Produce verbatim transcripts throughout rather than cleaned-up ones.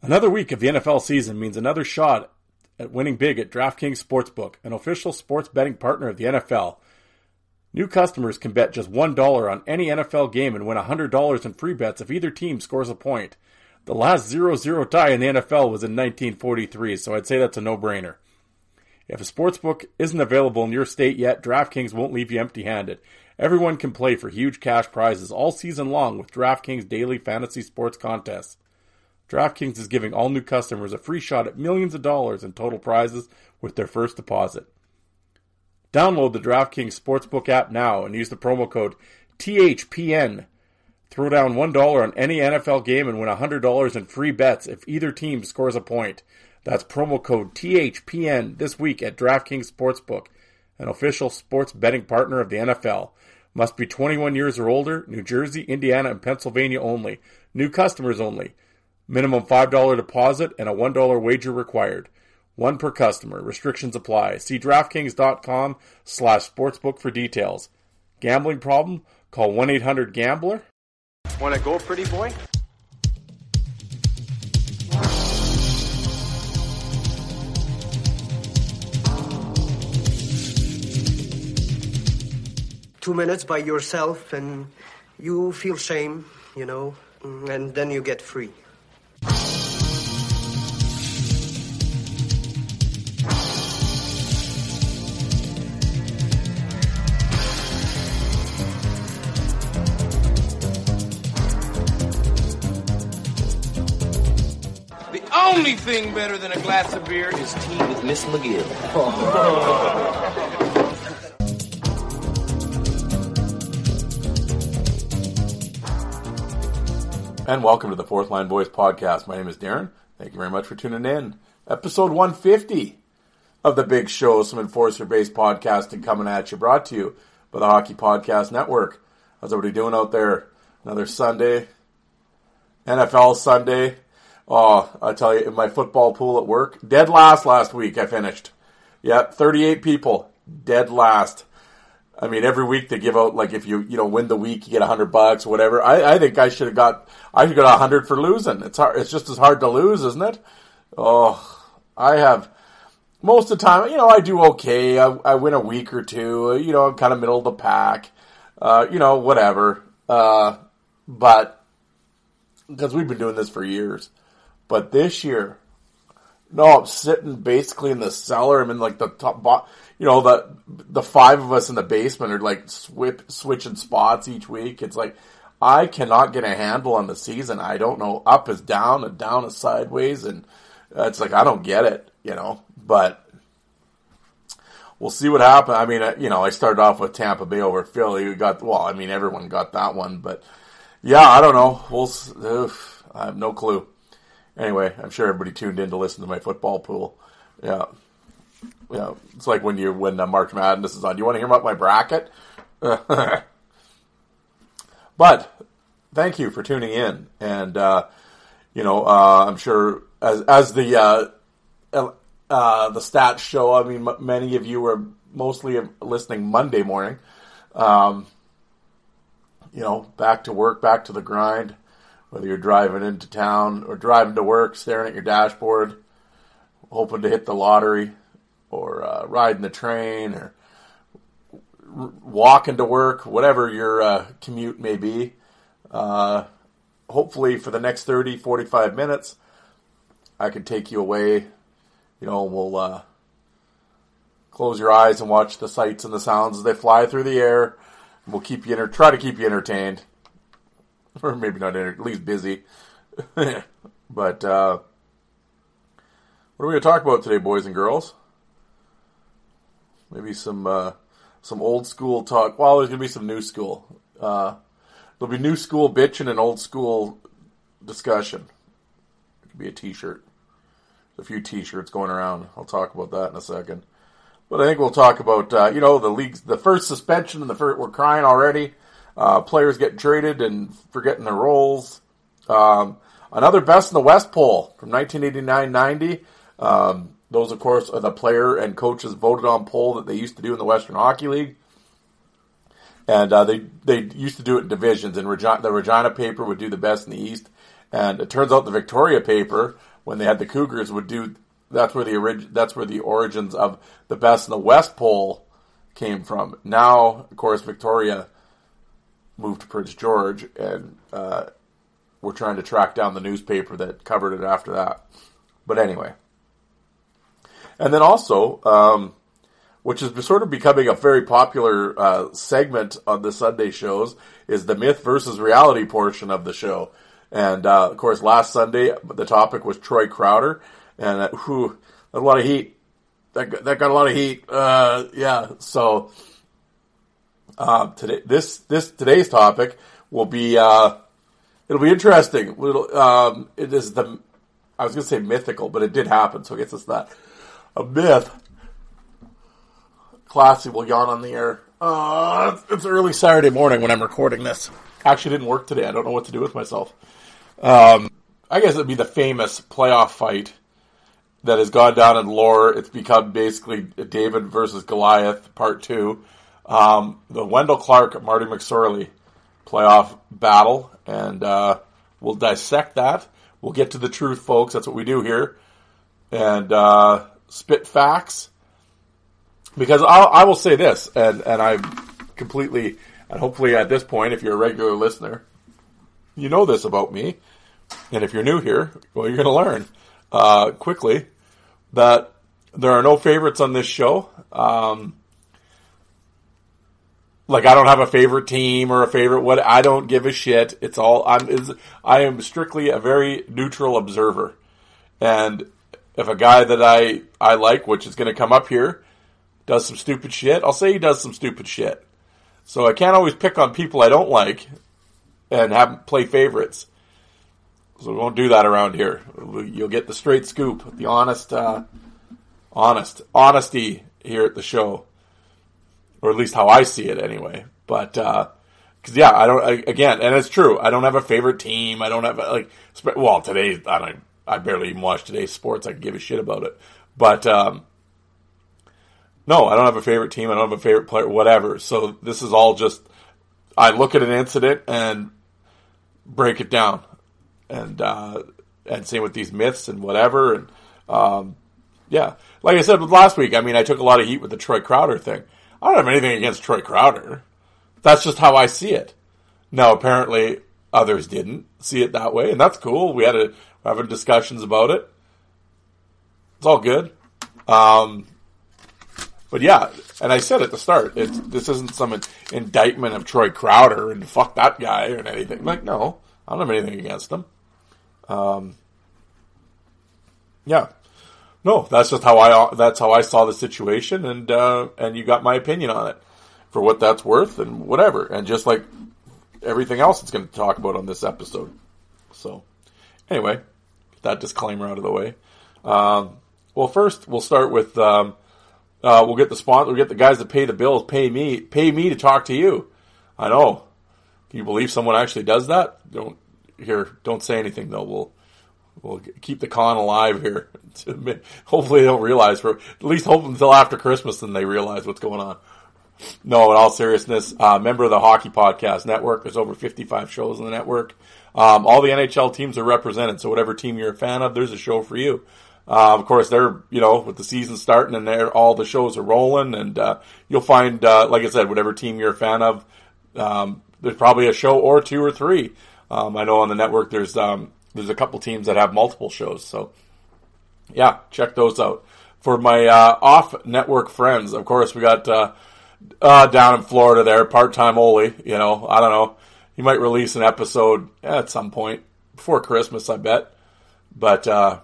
Another week of the N F L season means another shot at winning big at DraftKings Sportsbook, an official sports betting partner of the N F L. New customers can bet just one dollar on any N F L game and win one hundred dollars in free bets if either team scores a point. The last zero zero tie in the N F L was in nineteen forty-three, so I'd say that's a no-brainer. If a sportsbook isn't available in your state yet, DraftKings won't leave you empty-handed. Everyone can play for huge cash prizes all season long with DraftKings daily fantasy sports contests. DraftKings is giving all new customers a free shot at millions of dollars in total prizes with their first deposit. Download the DraftKings Sportsbook app now and use the promo code T H P N. Throw down one dollar on any N F L game and win one hundred dollars in free bets if either team scores a point. That's promo code T H P N this week at DraftKings Sportsbook, an official sports betting partner of the N F L. Must be twenty-one years or older, New Jersey, Indiana, and Pennsylvania only. New customers only. Minimum five dollars deposit and a one dollar wager required. One per customer. Restrictions apply. See DraftKings.com slash sportsbook for details. Gambling problem? Call one eight hundred gambler. Wanna go, pretty boy? Two minutes by yourself and you feel shame, you know, and then you get free. Only thing better than a glass of beer is tea with Miss McGill. And welcome to the Fourth Line Boys podcast. My name is Darren. Thank you very much for tuning in. Episode one fifty of the Big Show, some enforcer-based podcasting coming at you, brought to you by the Hockey Podcast Network. How's everybody doing out there? Another Sunday, N F L Sunday. Oh, I tell you, in my football pool at work, dead last last week I finished. Yeah, thirty-eight people, dead last. I mean, every week they give out, like, if you, you know, win the week, you get a hundred bucks or whatever. I, I think I should have got, I should got a hundred for losing. It's hard, it's just as hard to lose, isn't it? Oh, I have, most of the time, you know, I do okay. I, I win a week or two, you know, I'm kind of middle of the pack, uh, you know, whatever. Uh, but, because we've been doing this for years. But this year, no, I'm sitting basically in the cellar. I'm in like the top, bo- you know, the the five of us in the basement are like swip, switching spots each week. It's like, I cannot get a handle on the season. I don't know. Up is down and down is sideways. And it's like, I don't get it, you know. But we'll see what happens. I mean, you know, I started off with Tampa Bay over Philly. We got, well, I mean, everyone got that one. But yeah, I don't know. We'll, oof, I have no clue. Anyway, I'm sure everybody tuned in to listen to my football pool. Yeah. Yeah. It's like when you, when uh, March Madness is on. Do you want to hear about my bracket? But, thank you for tuning in. And, uh, you know, uh, I'm sure as, as the, uh, uh, the stats show, I mean, m- many of you were mostly listening Monday morning. Um, you know, back to work, back to the grind. Whether you're driving into town or driving to work, staring at your dashboard, hoping to hit the lottery, or uh, riding the train, or r- walking to work, whatever your uh, commute may be. Uh, hopefully for the next thirty, forty-five minutes, I can take you away. You know, we'll uh, close your eyes and watch the sights and the sounds as they fly through the air. We'll keep you enter- try to keep you entertained. Or maybe not, at least busy. But, uh, what are we going to talk about today, boys and girls? Maybe some, uh, some old school talk. Well, there's going to be some new school. Uh, there'll be new school bitching and old school discussion. It could be a t-shirt. There's a few t-shirts going around. I'll talk about that in a second. But I think we'll talk about, uh, you know, the league's, the first suspension and the first, we're crying already. Uh, players getting traded and forgetting their roles. Um, another Best in the West poll from nineteen eighty-nine ninety. Um, those, of course, are the player and coaches voted on poll that they used to do in the Western Hockey League. And uh, they they used to do it in divisions. And Regi- the Regina paper would do the best in the East. And it turns out the Victoria paper when they had the Cougars, would do. That's where the orig- That's where the origins of the Best in the West poll came from. Now, of course, Victoria moved to Prince George, and uh, we're trying to track down the newspaper that covered it after that. But anyway. And then also, um, which is sort of becoming a very popular uh, segment on the Sunday shows, is the myth versus reality portion of the show. And, uh, of course, last Sunday, the topic was Troy Crowder. And, uh, whew, a lot of heat. That got, that got a lot of heat. Uh, yeah, so uh, today, this this today's topic will be, uh, it'll be interesting. It'll, um, it is the, I was going to say mythical, but it did happen, so I guess it's that. A myth. Classy will yawn on the air. Uh, it's early Saturday morning when I'm recording this. Actually didn't work today. I don't know what to do with myself. Um, I guess it'd be the famous playoff fight that has gone down in lore. It's become basically David versus Goliath, part two. Um, the Wendell Clark, Marty McSorley playoff battle. And uh, we'll dissect that. We'll get to the truth, folks. That's what we do here. And uh, spit facts. Because I'll, I will say this, and, and I'm completely, and hopefully at this point, if you're a regular listener, you know this about me. And if you're new here, well, you're going to learn uh, quickly that there are no favorites on this show. Um, like, I don't have a favorite team or a favorite what. I don't give a shit. It's all, I'm, is, I am strictly a very neutral observer. And if a guy that I, I like, which is going to come up here, does some stupid shit, I'll say he does some stupid shit. So I can't always pick on people I don't like and have play favorites. So we won't do that around here. You'll get the straight scoop, the honest, uh, honest, honesty here at the show. Or at least how I see it anyway. But, uh, cause yeah, I don't, I, again, and it's true, I don't have a favorite team, I don't have, like, well, today, I don't, I barely even watch today's sports, I can give a shit about it. But, um, no, I don't have a favorite team. I don't have a favorite player, whatever. So this is all just, I look at an incident and break it down. And, uh, and same with these myths and whatever. And, um, yeah, like I said last week, I mean, I took a lot of heat with the Troy Crowder thing. I don't have anything against Troy Crowder. That's just how I see it. Now, apparently others didn't see it that way, and that's cool. We had a, we're having discussions about it. It's all good. Um, But yeah, and I said at the start, it's, this isn't some in, indictment of Troy Crowder and fuck that guy or anything. Like, no, I don't have anything against him. Um, yeah, no, that's just how I that's how I saw the situation, and uh, and you got my opinion on it for what that's worth and whatever, and just like everything else it's going to talk about on this episode. So, anyway, that disclaimer out of the way. Um, well, first we'll start with. Um, Uh, we'll get the sponsor, we'll get the guys that pay the bills, pay me, pay me to talk to you. I know. Can you believe someone actually does that? Don't, here, don't say anything though. We'll, we'll keep the con alive here. Hopefully they don't realize for, at least hope until after Christmas then they realize what's going on. No, in all seriousness, uh, member of the Hockey Podcast Network. There's over fifty-five shows in the network. Um, all the N H L teams are represented, so whatever team you're a fan of, there's a show for you. Uh, of course, they're, you know, with the season starting and they're, all the shows are rolling, and, uh, you'll find, uh, like I said, whatever team you're a fan of, um, there's probably a show or two or three. Um, I know on the network there's, um, there's a couple teams that have multiple shows, so, yeah, check those out. For my, uh, off-network friends, of course, we got, uh, uh, down in Florida there, part-time Oli, you know, I don't know, he might release an episode at some point, before Christmas, I bet, but, uh,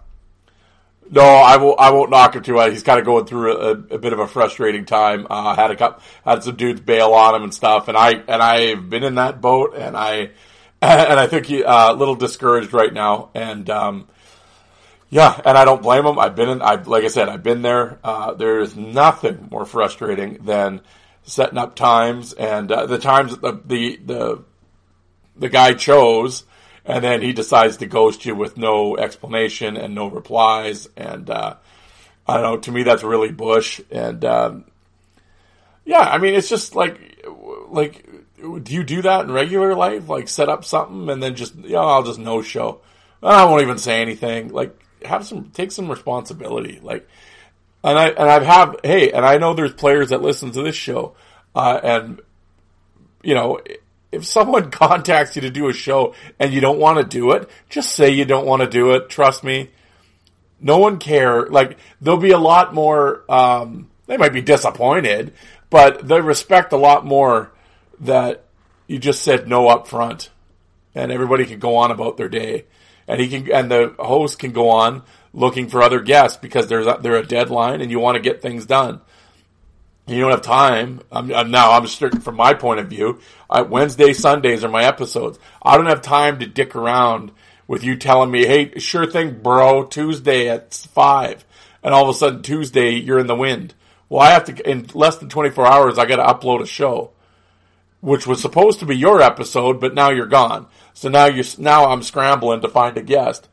No, I won't. I won't knock him too much. He's kind of going through a, a bit of a frustrating time. Uh, had a couple, had some dudes bail on him and stuff, and I and I've been in that boat, and I and I think he uh, a little discouraged right now. And um, yeah, and I don't blame him. I've been in. I like I said, I've been there. Uh, there is nothing more frustrating than setting up times and uh, the times that the the the, the guy chose. And then he decides to ghost you with no explanation and no replies. And, uh, I don't know, to me that's really Bush. And, um, yeah, I mean, it's just like, like, do you do that in regular life? Like set up something and then just, yeah, you know, I'll just no show. I won't even say anything. Like, have some, take some responsibility. Like, and I, and I've have, hey, and I know there's players that listen to this show, uh, and, you know, if someone contacts you to do a show and you don't want to do it, just say you don't want to do it. Trust me. No one care. Like, there'll be a lot more, um, they might be disappointed, but they respect a lot more that you just said no up front, and everybody can go on about their day, and he can, and the host can go on looking for other guests because there's a, there's a deadline and you want to get things done. You don't have time. I'm, I'm now I'm strict from my point of view. I, Wednesday, Sundays are my episodes. I don't have time to dick around with you telling me, hey, sure thing, bro, Tuesday at five. And all of a sudden, Tuesday, you're in the wind. Well, I have to, in less than twenty-four hours, I got to upload a show, which was supposed to be your episode, but now you're gone. So now you now I'm scrambling to find a guest.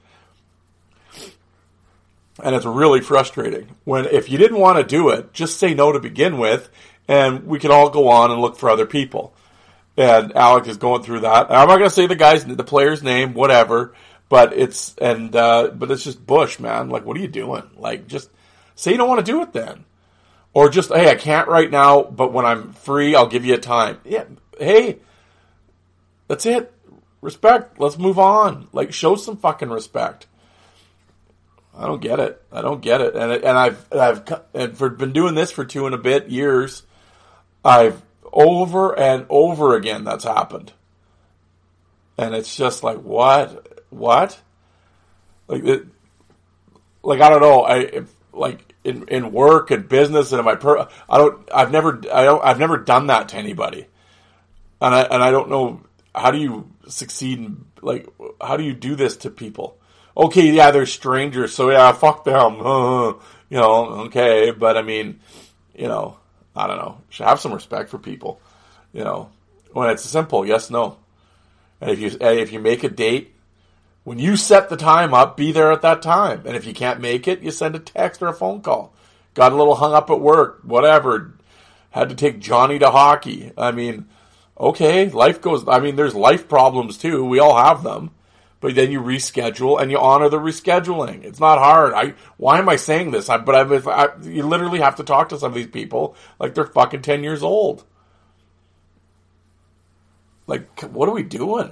And it's really frustrating. When, if you didn't want to do it, just say no to begin with, and we could all go on and look for other people. And Alec is going through that. And I'm not going to say the guy's, the player's name, whatever. But it's, and, uh, but it's just Bush, man. Like, what are you doing? Like, just say you don't want to do it then. Or just, hey, I can't right now, but when I'm free, I'll give you a time. Yeah. Hey, that's it. Respect. Let's move on. Like, show some fucking respect. I don't get it. I don't get it. And, and I've, I've, and for, been doing this for two and a bit years. I've, over and over again, that's happened. And it's just like, what? What? Like, it, like I don't know. I if, like in, in work and business and in my per, I don't. I've never. I don't. I've never done that to anybody. And I and I don't know, how do you succeed in, like, how do you do this to people? Okay, yeah, they're strangers, so yeah, fuck them. You know, okay, but I mean, you know, I don't know. You should have some respect for people. You know, when it's simple, yes, no. And if you if you make a date, when you set the time up, be there at that time. And if you can't make it, you send a text or a phone call. Got a little hung up at work, whatever. Had to take Johnny to hockey. I mean, okay, life goes. I mean, there's life problems too. We all have them. But then you reschedule and you honor the rescheduling. It's not hard. I why am I saying this? I, but I, I, you literally have to talk to some of these people like they're fucking ten years old. Like, what are we doing?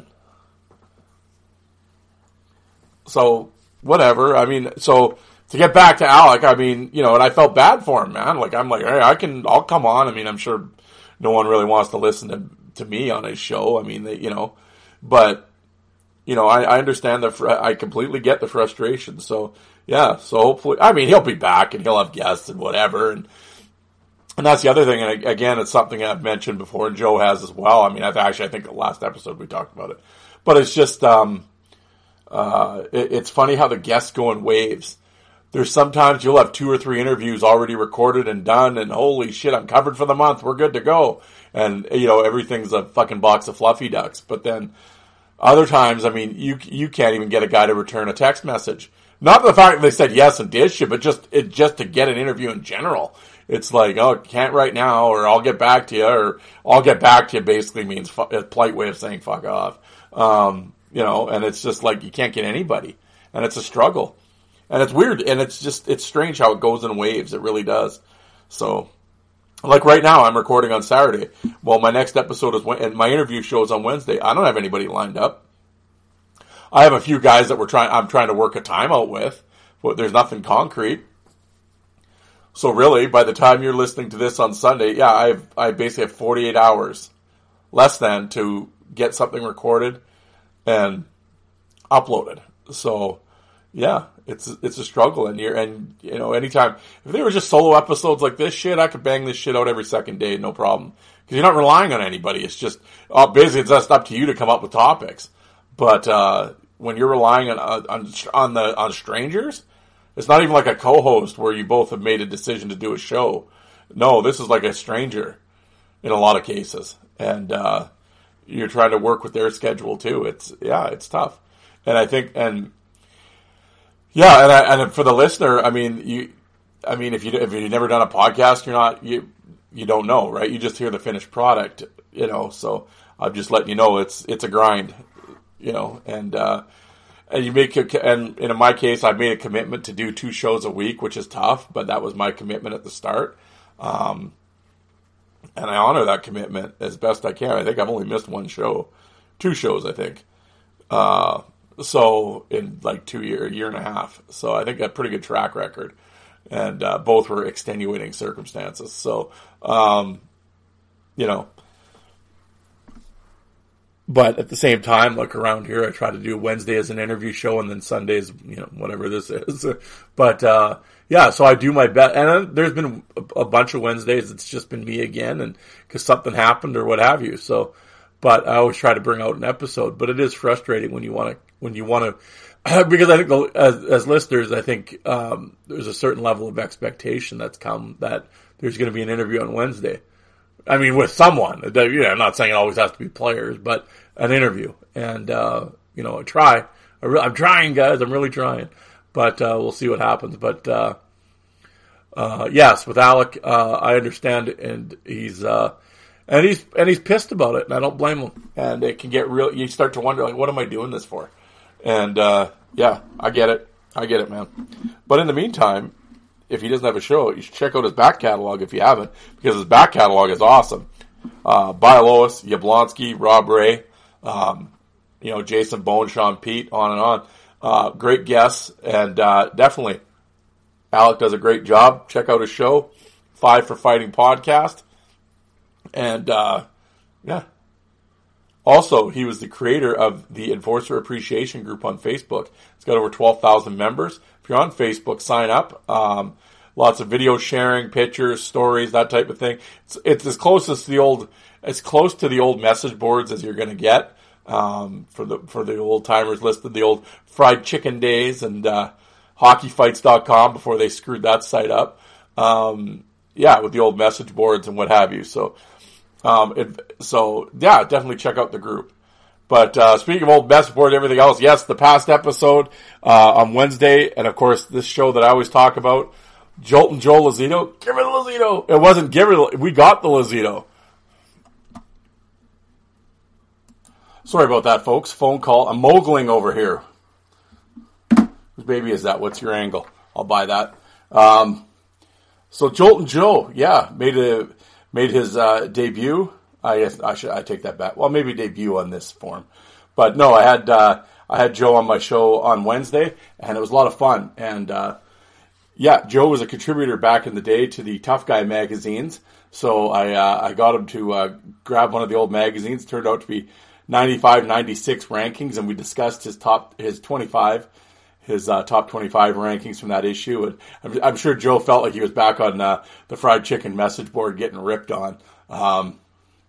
So, whatever. I mean, so to get back to Alec, I mean, you know, and I felt bad for him, man. Like, I'm like, hey, I can, I'll come on. I mean, I'm sure no one really wants to listen to to me on his show. I mean, they, you know, but. You know, I, I understand the, fr- I completely get the frustration. So, yeah, so hopefully, I mean, he'll be back and he'll have guests and whatever. And, and that's the other thing. And again, it's something I've mentioned before and Joe has as well. I mean, I've actually, I think the last episode we talked about it, but it's just, um, uh, it, it's funny how the guests go in waves. There's sometimes you'll have two or three interviews already recorded and done and holy shit, I'm covered for the month. We're good to go. And, you know, everything's a fucking box of fluffy ducks. But then, other times, I mean, you you can't even get a guy to return a text message. Not the fact that they said yes and did shit, but just it just to get an interview in general. It's like, oh, can't right now, or I'll get back to you, or I'll get back to you basically means fu- a polite way of saying fuck off. Um, you know, and it's just like you can't get anybody. And it's a struggle. And it's weird, and it's just, it's strange how it goes in waves. It really does. So... Like right now, I'm recording on Saturday. Well, my next episode is when, and my interview show is on Wednesday. I don't have anybody lined up. I have a few guys that we're trying. I'm trying to work a timeout with, but there's nothing concrete. So really, by the time you're listening to this on Sunday, yeah, I've I basically have forty-eight hours, less than, to get something recorded and uploaded. So. Yeah, it's it's a struggle, and you're and you know anytime if they were just solo episodes like this shit, I could bang this shit out every second day, no problem, because you're not relying on anybody. It's just uh, basically it's just up to you to come up with topics. But uh, when you're relying on on on the on strangers, it's not even like a co-host where you both have made a decision to do a show. No, this is like a stranger in a lot of cases, and uh, you're trying to work with their schedule too. It's yeah, it's tough, and I think and. Yeah, and I, and for the listener, I mean, you, I mean, if you if you've never done a podcast, you're not you you don't know, right? You just hear the finished product, you know. So I'm just letting you know it's it's a grind, you know, and uh, and you make a, and in my case, I made a commitment to do two shows a week, which is tough, but that was my commitment at the start. Um, and I honor that commitment as best I can. I think I've only missed one show, two shows, I think. Uh, so in like two year, a year and a half. So I think a pretty good track record, and uh, both were extenuating circumstances. So, um, you know, but at the same time, like around here, I try to do Wednesday as an interview show, and then Sundays, you know, whatever this is. But uh, yeah, so I do my best. And there's been a, a bunch of Wednesdays it's just been me again, and because something happened or what have you. So, but I always try to bring out an episode. But it is frustrating when you want to when you want to because I think the, as, as listeners, I think um, there's a certain level of expectation that's come that there's going to be an interview on Wednesday. I mean, with someone. You know, I'm not saying it always has to be players, but an interview. And, uh, you know, I try. I re- I'm trying, guys. I'm really trying. But uh, we'll see what happens. But, uh, uh, yes, with Alec, uh, I understand. And he's uh, and he's and he's pissed about it. And I don't blame him. And it can get real. You start to wonder, like, what am I doing this for? And, uh, yeah, I get it. I get it, man. But in the meantime, if he doesn't have a show, you should check out his back catalog if you haven't, because his back catalog is awesome. Uh, Bialois, Yablonsky, Rob Ray, um, you know, Jason Bone, Sean Pete, on and on. Uh, great guests, and uh, definitely, Alec does a great job. Check out his show, Five for Fighting Podcast. And, uh, yeah. Also, he was the creator of the Enforcer Appreciation Group on Facebook. It's got over twelve thousand members. If you're on Facebook, sign up. Um, lots of video sharing, pictures, stories, that type of thing. It's, it's as close as the old, as close to the old message boards as you're going to get. Um, for the, for the old timers listed, the old fried chicken days and, uh, hockey fights dot com before they screwed that site up. Um, yeah, with the old message boards and what have you. So, um, it, so yeah, definitely check out the group. But uh, speaking of old message board and everything else, yes, the past episode uh, on Wednesday, and of course this show that I always talk about, Jolt and Joe Lazito. Give me the Lazito. It wasn't give it. We got the Lazito. Sorry about that, folks. Phone call. I'm mogling over here. Whose baby is that? What's your angle? I'll buy that. Um, so Jolt and Joe, yeah, made a made his uh, debut. I guess I should I take that back. Well, maybe debut on this form, but no, I had uh, I had Joe on my show on Wednesday, and it was a lot of fun. And uh, yeah, Joe was a contributor back in the day to the Tough Guy magazines, so I uh, I got him to uh, grab one of the old magazines. It turned out to be ninety-five ninety-six rankings, and we discussed his top his twenty-five his uh, top twenty-five rankings from that issue. And I'm, I'm sure Joe felt like he was back on uh, the fried chicken message board getting ripped on. Um,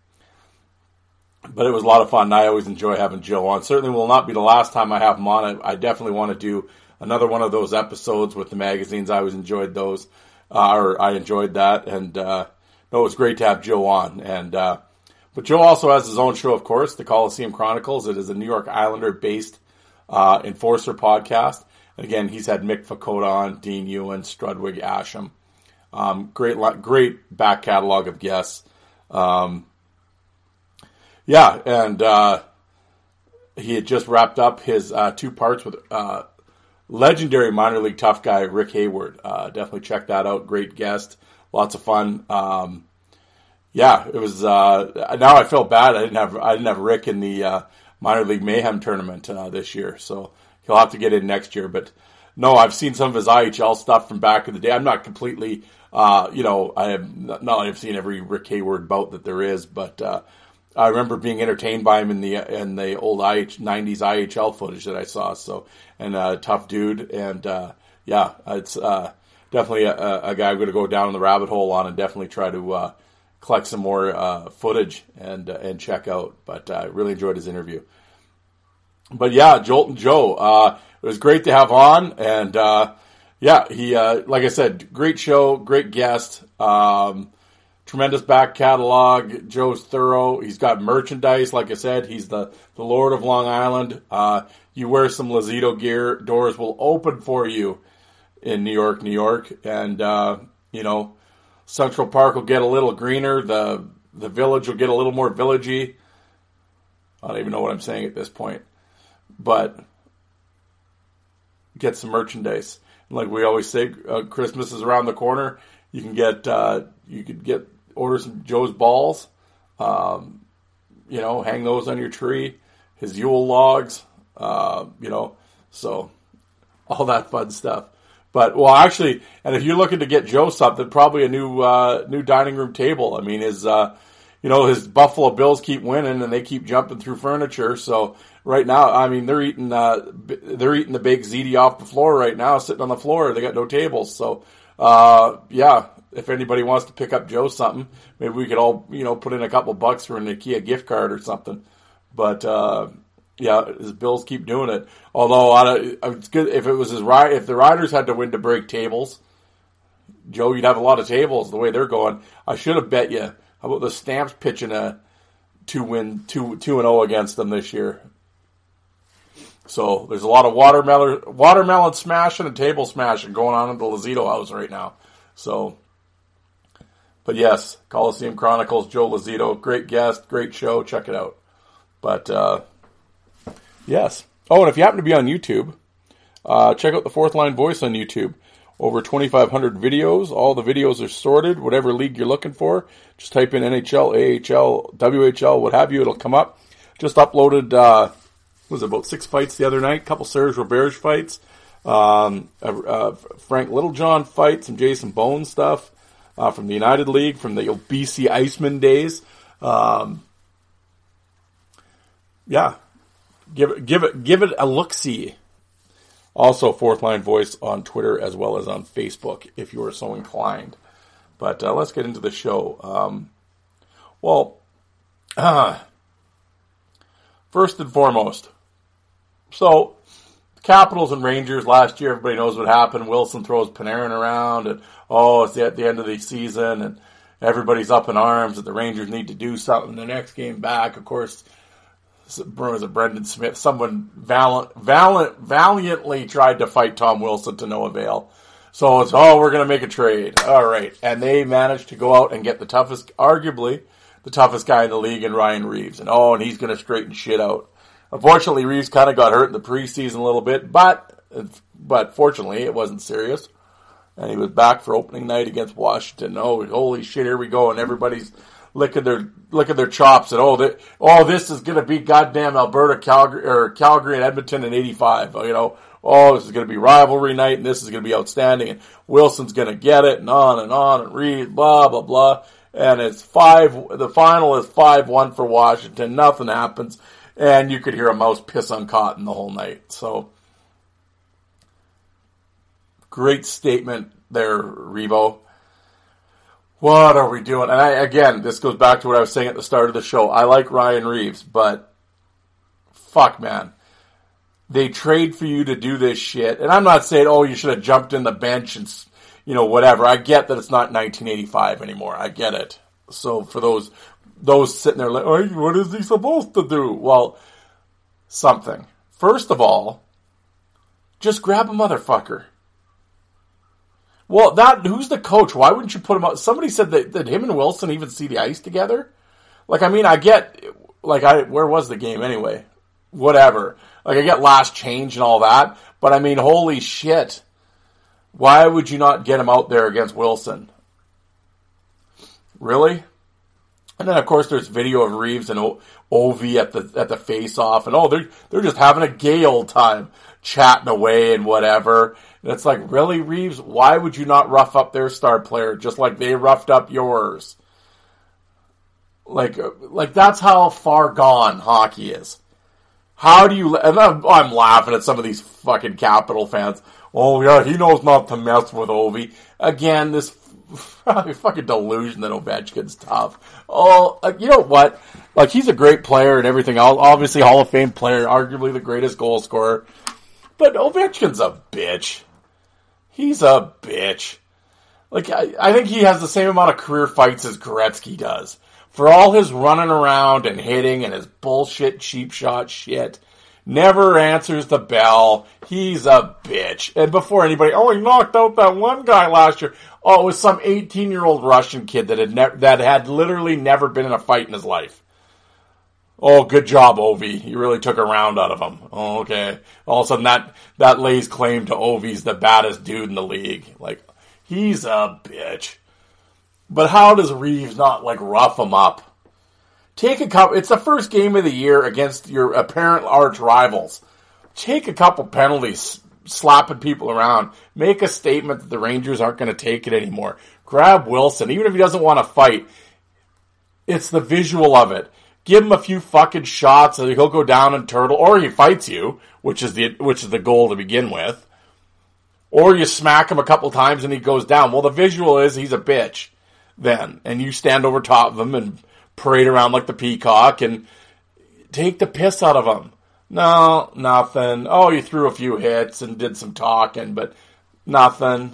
But it was a lot of fun, and I always enjoy having Joe on. Certainly will not be the last time I have him on. I, I definitely want to do another one of those episodes with the magazines. I always enjoyed those, uh, or I enjoyed that, and uh, no, it was great to have Joe on. And uh, but Joe also has his own show, of course, the Coliseum Chronicles. It is a New York Islander-based uh, enforcer podcast. And again, he's had Mick Fakota on, Dean Ewan, Strudwig Asham. Um, great, great back catalog of guests. Um, Yeah, and uh, he had just wrapped up his uh, two parts with uh, legendary minor league tough guy Rick Hayward. Uh, definitely check that out. Great guest, lots of fun. Um, yeah, it was. Uh, now I feel bad. I didn't have I didn't have Rick in the uh, minor league mayhem tournament uh, this year, so he'll have to get in next year. But no, I've seen some of his I H L stuff from back in the day. I'm not completely, uh, you know, I have not, not I've seen every Rick Hayward bout that there is, but. Uh, I remember being entertained by him in the in the old I H, nineties I H L footage that I saw. So, and a uh, tough dude, and uh, yeah, it's uh, definitely a, a guy I'm going to go down the rabbit hole on, and definitely try to uh, collect some more uh, footage and uh, and check out. But I uh, really enjoyed his interview. But yeah, Jolt and Joe, uh, it was great to have on, and uh, yeah, he uh, like I said, great show, great guest. Um, Tremendous back catalog. Joe's thorough. He's got merchandise. Like I said, he's the, the Lord of Long Island. Uh, you wear some Lazito gear, doors will open for you in New York, New York. And, uh, you know, Central Park will get a little greener. The the village will get a little more villagey. I don't even know what I'm saying at this point. But get some merchandise. And like we always say, uh, Christmas is around the corner. You can get uh, you could get order some Joe's balls. Um, you know, hang those on your tree. His Yule logs. Uh, you know, so all that fun stuff. But well, actually, and if you're looking to get Joe something, probably a new uh, new dining room table. I mean, his uh, you know his Buffalo Bills keep winning and they keep jumping through furniture. So right now, I mean, they're eating uh, they're eating the big ziti off the floor right now, sitting on the floor. They got no tables. So uh, yeah, if anybody wants to pick up Joe something, maybe we could all you know put in a couple bucks for an IKEA gift card or something. But uh, yeah, his Bills keep doing it. Although I, it's good if it was his ride. If the Riders had to win to break tables, Joe, you'd have a lot of tables the way they're going. I should have bet you. How about the Stamps pitching a two win two two and zero against them this year? So there's a lot of watermelon watermelon smashing and table smashing going on at the Lazito house right now. So, but yes, Coliseum Chronicles, Joe Lazito, great guest, great show. Check it out. But uh, yes. Oh, and if you happen to be on YouTube, uh, check out the Fourth Line Voice on YouTube. Over twenty-five hundred videos. All the videos are sorted. Whatever league you're looking for, just type in N H L, A H L, W H L, what have you. It'll come up. Just uploaded, uh, what was it, about six fights the other night. A couple Serge Roberge fights. Um, uh, uh, Frank Littlejohn fight. Some Jason Bones stuff uh, from the United League, from the B C Iceman days. Um, yeah. Give it, give it, give it a look-see. Also, Fourth Line Voice on Twitter as well as on Facebook, if you are so inclined. But uh, let's get into the show. Um, well, uh, first and foremost, so Capitals and Rangers last year, everybody knows what happened. Wilson throws Panarin around, and oh, it's at the end of the season, and everybody's up in arms that the Rangers need to do something. The next game back, of course, was it Brendan Smith? Someone valiant, valiant, valiantly tried to fight Tom Wilson to no avail. So it's, oh, we're going to make a trade. All right. And they managed to go out and get the toughest, arguably, the toughest guy in the league in Ryan Reeves. And oh, and he's going to straighten shit out. Unfortunately, Reeves kind of got hurt in the preseason a little bit, but, but fortunately, it wasn't serious. And he was back for opening night against Washington. Oh, holy shit, here we go. And everybody's licking their licking their chops and oh, that, oh, this is gonna be goddamn Alberta, Calgary, or Calgary and Edmonton in eighty-five. You know, oh, this is gonna be rivalry night and this is gonna be outstanding and Wilson's gonna get it and on and on and read blah blah blah. And it's five. The final is five one for Washington. Nothing happens, and you could hear a mouse piss on cotton the whole night. So great statement there, Revo. What are we doing? And I, again, this goes back to what I was saying at the start of the show. I like Ryan Reeves, but fuck, man. They trade for you to do this shit. And I'm not saying, oh, you should have jumped in the bench and, you know, whatever. I get that it's not nineteen eighty-five anymore. I get it. So for those those sitting there like, oh, what is he supposed to do? Well, something. First of all, just grab a motherfucker. Well, that who's the coach? Why wouldn't you put him out? Somebody said that, that him and Wilson even see the ice together. Like, I mean, I get, like, I where was the game anyway? Whatever. Like, I get last change and all that, but I mean, holy shit. Why would you not get him out there against Wilson? Really? And then, of course, there's video of Reeves and o- Ovi at the at the face-off, and oh, they're they're just having a gay old time, chatting away and whatever. And it's like, really, Reeves? Why would you not rough up their star player just like they roughed up yours? Like, like that's how far gone hockey is. How do you? And I'm, I'm laughing at some of these fucking Capital fans. Oh yeah, he knows not to mess with Ovi. Again, this fucking delusion that Ovechkin's tough. Oh, uh, you know what? Like, he's a great player and everything. Obviously, Hall of Fame player, arguably the greatest goal scorer. But Ovechkin's a bitch. He's a bitch. Like, I, I think he has the same amount of career fights as Gretzky does. For all his running around and hitting and his bullshit cheap shot shit. Never answers the bell. He's a bitch. And before anybody, oh, he knocked out that one guy last year. Oh, it was some eighteen-year-old Russian kid that had ne- that had literally never been in a fight in his life. Oh, good job, Ovi. You really took a round out of him. Oh, okay. All of a sudden, that, that lays claim to Ovi's the baddest dude in the league. Like, he's a bitch. But how does Reeves not, like, rough him up? Take a couple... It's the first game of the year against your apparent arch rivals. Take a couple penalties, slapping people around. Make a statement that the Rangers aren't going to take it anymore. Grab Wilson, even if he doesn't want to fight. It's the visual of it. Give him a few fucking shots and he'll go down and turtle, or he fights you, which is the which is the goal to begin with. Or you smack him a couple times and he goes down. Well, the visual is he's a bitch then. And you stand over top of him and parade around like the peacock and take the piss out of him. No, nothing. Oh, you threw a few hits and did some talking, but nothing.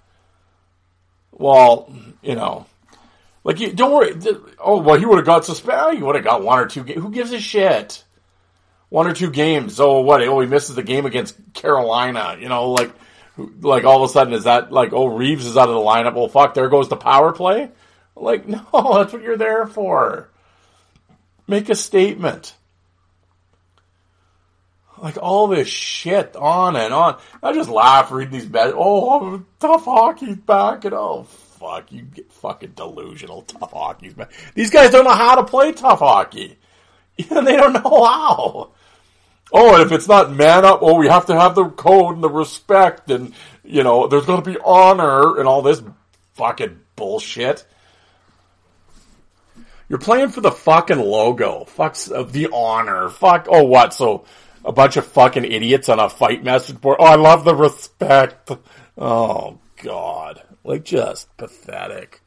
Well, you know. Like, you, don't worry. Oh, well, he would have got suspended. He would have got one or two games. Who gives a shit? One or two games. Oh, what? Oh, he misses the game against Carolina. You know, like, like all of a sudden, is that like, oh, Reeves is out of the lineup. Well, fuck, there goes the power play. Like, no, that's what you're there for. Make a statement. Like, all this shit on and on. I just laugh reading these bad. Oh, tough hockey's back. And oh, fuck, you get fucking delusional. Tough hockey's back. These guys don't know how to play tough hockey. And they don't know how. Oh, and if it's not man up, oh, we have to have the code and the respect and, you know, there's going to be honor and all this fucking bullshit. You're playing for the fucking logo. Fuck the honor. Fuck, oh, what? So, a bunch of fucking idiots on a fight message board. Oh, I love the respect. Oh, God. Like, just pathetic.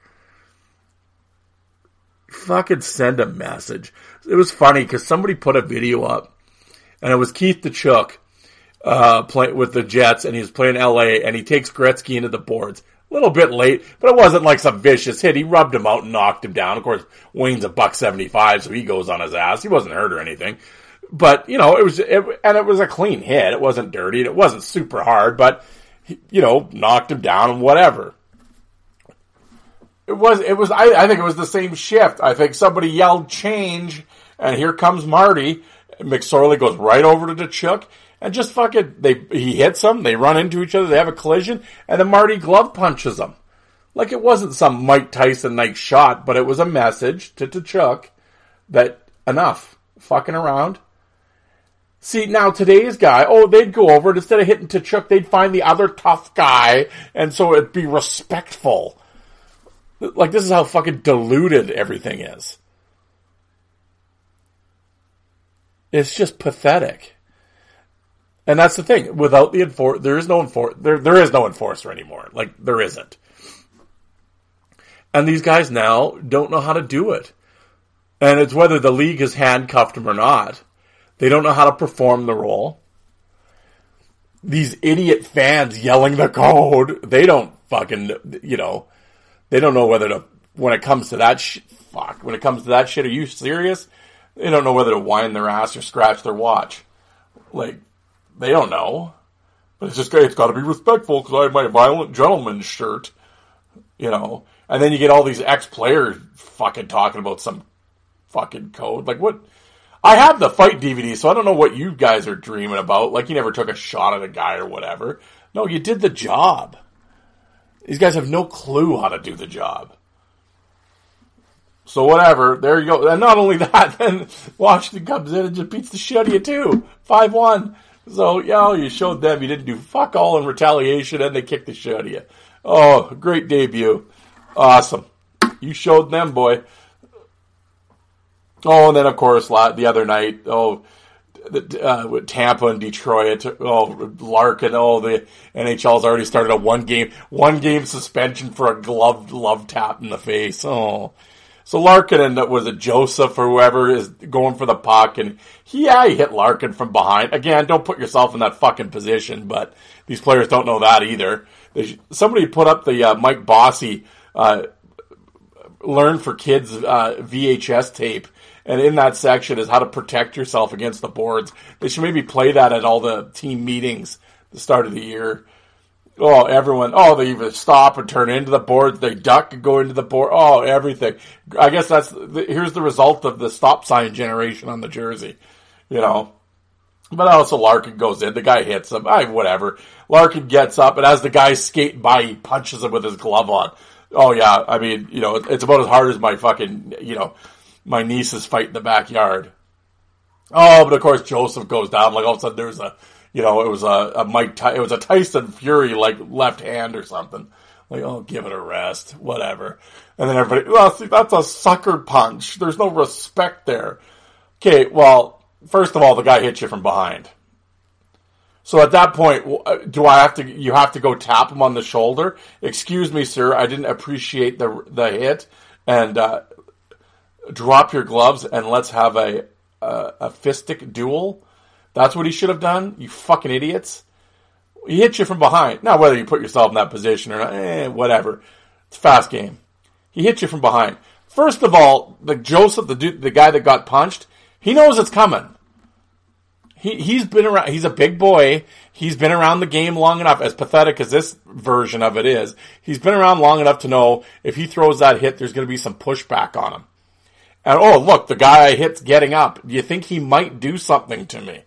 Fucking send a message. It was funny because somebody put a video up, and it was Keith Tkachuk uh, playing with the Jets, and he was playing L A, and he takes Gretzky into the boards. A little bit late, but it wasn't like some vicious hit. He rubbed him out and knocked him down. Of course, Wayne's a buck seventy-five, so he goes on his ass. He wasn't hurt or anything. But, you know, it was, it, and it was a clean hit. It wasn't dirty, and it wasn't super hard, but, you know, knocked him down and whatever. It was, it was, I, I think it was the same shift. I think somebody yelled change, and here comes Marty. McSorley goes right over to Tkachuk, and just fucking, they, he hits him, they run into each other, they have a collision, and then Marty glove punches him. Like, it wasn't some Mike Tyson nice shot, but it was a message to Tkachuk that enough fucking around. See, now today's guy, oh, they'd go over it. Instead of hitting Tkachuk, they'd find the other tough guy, and so it'd be respectful. Like, this is how fucking diluted everything is. It's just pathetic. And that's the thing. Without the enforcer, there is no enfor- there, there is no enforcer anymore. Like, there isn't. And these guys now don't know how to do it. And it's whether the league has handcuffed them or not. They don't know how to perform the role. These idiot fans yelling the code, they don't fucking, you know, they don't know whether to, when it comes to that shit, fuck, when it comes to that shit, are you serious? They don't know whether to whine their ass or scratch their watch. Like, they don't know. But it's just, it's got to be respectful because I have my violent gentleman shirt, you know. And then you get all these ex-players fucking talking about some fucking code. Like, what? I have the fight D V D, so I don't know what you guys are dreaming about. Like, you never took a shot at a guy or whatever. No, you did the job. These guys have no clue how to do the job. So whatever, there you go. And not only that, then Washington comes in and just beats the shit out of you too. five one. So, yeah, you showed them you didn't do fuck all in retaliation and they kicked the shit out of you. Oh, great debut. Awesome. You showed them, boy. Oh, and then, of course, the other night, oh, uh, with Tampa and Detroit, oh, Larkin, oh, the N H L's already started a one game, one game suspension for a gloved love tap in the face. Oh, so Larkin and was it Joseph or whoever is going for the puck, and he, yeah, he hit Larkin from behind. Again, don't put yourself in that fucking position, but these players don't know that either. Should, somebody put up the uh, Mike Bossy uh, Learn for Kids uh, V H S tape. And in that section is how to protect yourself against the boards. They should maybe play that at all the team meetings at the start of the year. Oh, everyone. Oh, they even stop and turn into the boards. They duck and go into the board. Oh, everything. I guess that's, the, here's the result of the stop sign generation on the jersey. You know. But also Larkin goes in. The guy hits him. I, whatever. Larkin gets up, and as the guy's skating by, he punches him with his glove on. Oh, yeah. I mean, you know, it's about as hard as my fucking, you know, my niece's fight in the backyard. Oh, but of course Joseph goes down. Like all of a sudden there's a, you know, it was a, a Mike, Ty- it was a Tyson Fury like left hand or something. Like, oh, give it a rest, whatever. And then everybody, well, see, that's a sucker punch. There's no respect there. Okay, well, first of all, the guy hits you from behind. So at that point, do I have to? You have to go tap him on the shoulder. Excuse me, sir, I didn't appreciate the the hit, and uh, drop your gloves and let's have a. Uh, a fistic duel. That's what he should have done. You fucking idiots. He hit you from behind. Now, whether you put yourself in that position or not, eh, whatever. It's a fast game. He hit you from behind. First of all, the Joseph, the dude, the guy that got punched, he knows it's coming. He he's been around. He's a big boy. He's been around the game long enough. As pathetic as this version of it is, he's been around long enough to know if he throws that hit, there's going to be some pushback on him. And, oh, look, the guy I hit's getting up. Do you think he might do something to me?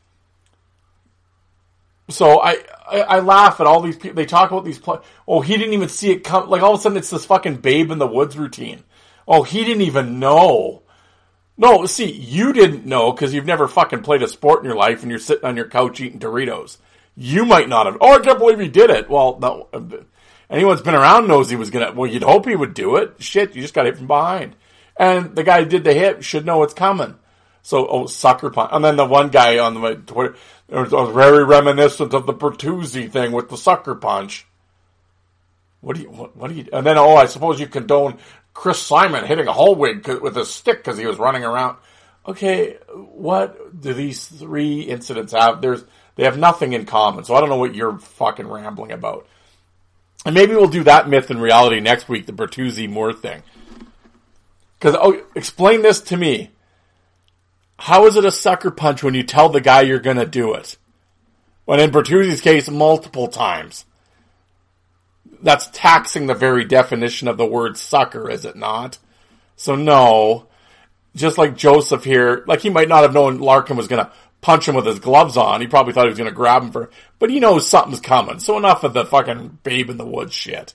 So I, I, I laugh at all these people. They talk about these play. Oh, he didn't even see it come. Like, all of a sudden, it's this fucking Babe in the Woods routine. Oh, he didn't even know. No, see, you didn't know because you've never fucking played a sport in your life and you're sitting on your couch eating Doritos. You might not have. Oh, I can't believe he did it. Well, no. Anyone's been around knows he was going to. Well, you'd hope he would do it. Shit, you just got hit from behind. And the guy who did the hit should know it's coming. So, oh, sucker punch. And then the one guy on the Twitter, it was, it was very reminiscent of the Bertuzzi thing with the sucker punch. What do you, what, what do you, and then, oh, I suppose you condone Chris Simon hitting a Holwig with a stick because he was running around. Okay, what do these three incidents have? There's, they have nothing in common. So I don't know what you're fucking rambling about. And maybe we'll do that myth and reality next week, the Bertuzzi Moore thing. Because, oh, explain this to me. How is it a sucker punch when you tell the guy you're going to do it? When in Bertuzzi's case, multiple times. That's taxing the very definition of the word sucker, is it not? So no. Just like Joseph here, like he might not have known Larkin was going to punch him with his gloves on. He probably thought he was going to grab him for, but he knows something's coming. So enough of the fucking Babe in the Woods shit.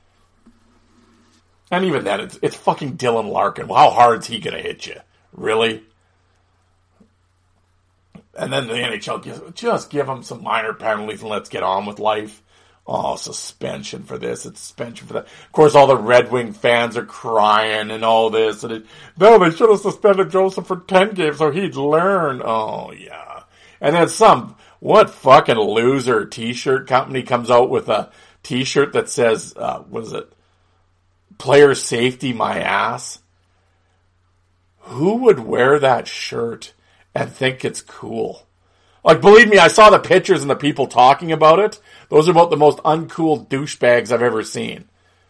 And even then, it's, it's fucking Dylan Larkin. Well, how hard's he going to hit you? Really? And then the N H L gives, just give him some minor penalties and let's get on with life. Oh, suspension for this, it's suspension for that. Of course, all the Red Wing fans are crying and all this. And it, no, they should have suspended Joseph for ten games so he'd learn. Oh, yeah. And then some, what fucking loser t-shirt company comes out with a t-shirt that says, uh, what is it? Player safety, my ass. Who would wear that shirt and think it's cool? Like, believe me, I saw the pictures and the people talking about it. Those are about the most uncool douchebags I've ever seen.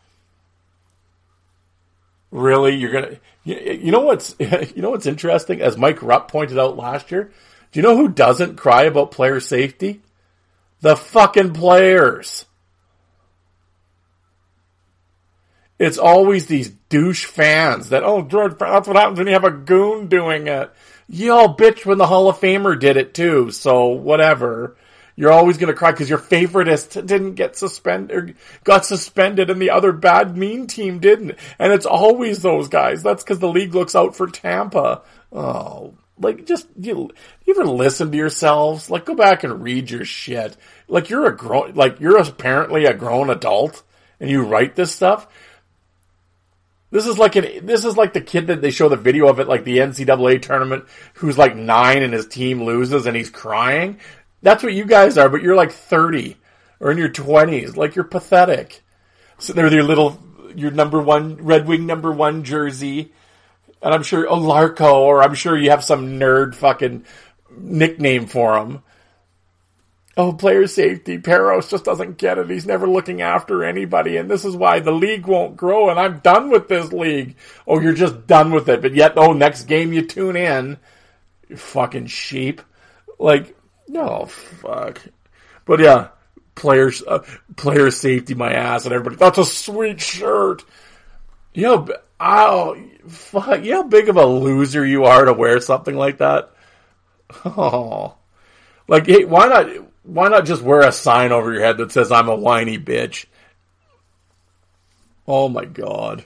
Really? You're gonna, you, you know what's, you know what's interesting? As Mike Rupp pointed out last year, do you know who doesn't cry about player safety? The fucking players. It's always these douche fans that, oh, George, that's what happens when you have a goon doing it. You all bitch when the Hall of Famer did it too, so whatever. You're always going to cry because your favoritist didn't get suspended, or got suspended and the other bad mean team didn't. And it's always those guys. That's because the league looks out for Tampa. Oh, like just, you, you ever listen to yourselves? Like go back and read your shit. Like you're a grown, like you're apparently a grown adult and you write this stuff. This is like an, this is like the kid that they show the video of it, like the N C double A tournament, who's like nine and his team loses and he's crying. That's what you guys are, but you're like thirty or in your twenties. Like you're pathetic. So they're your little, your number one, Red Wing number one jersey. And I'm sure, oh, Larko, or I'm sure you have some nerd fucking nickname for him. Oh, player safety. Peros just doesn't get it. He's never looking after anybody. And this is why the league won't grow. And I'm done with this league. Oh, you're just done with it. But yet, oh, next game you tune in. You fucking sheep. Like, no, fuck. But yeah, players, uh, player safety my ass, and everybody, that's a sweet shirt. You know, oh, fuck, you know how big of a loser you are to wear something like that? Oh. Like, hey, why not, why not just wear a sign over your head that says, I'm a whiny bitch? Oh my God.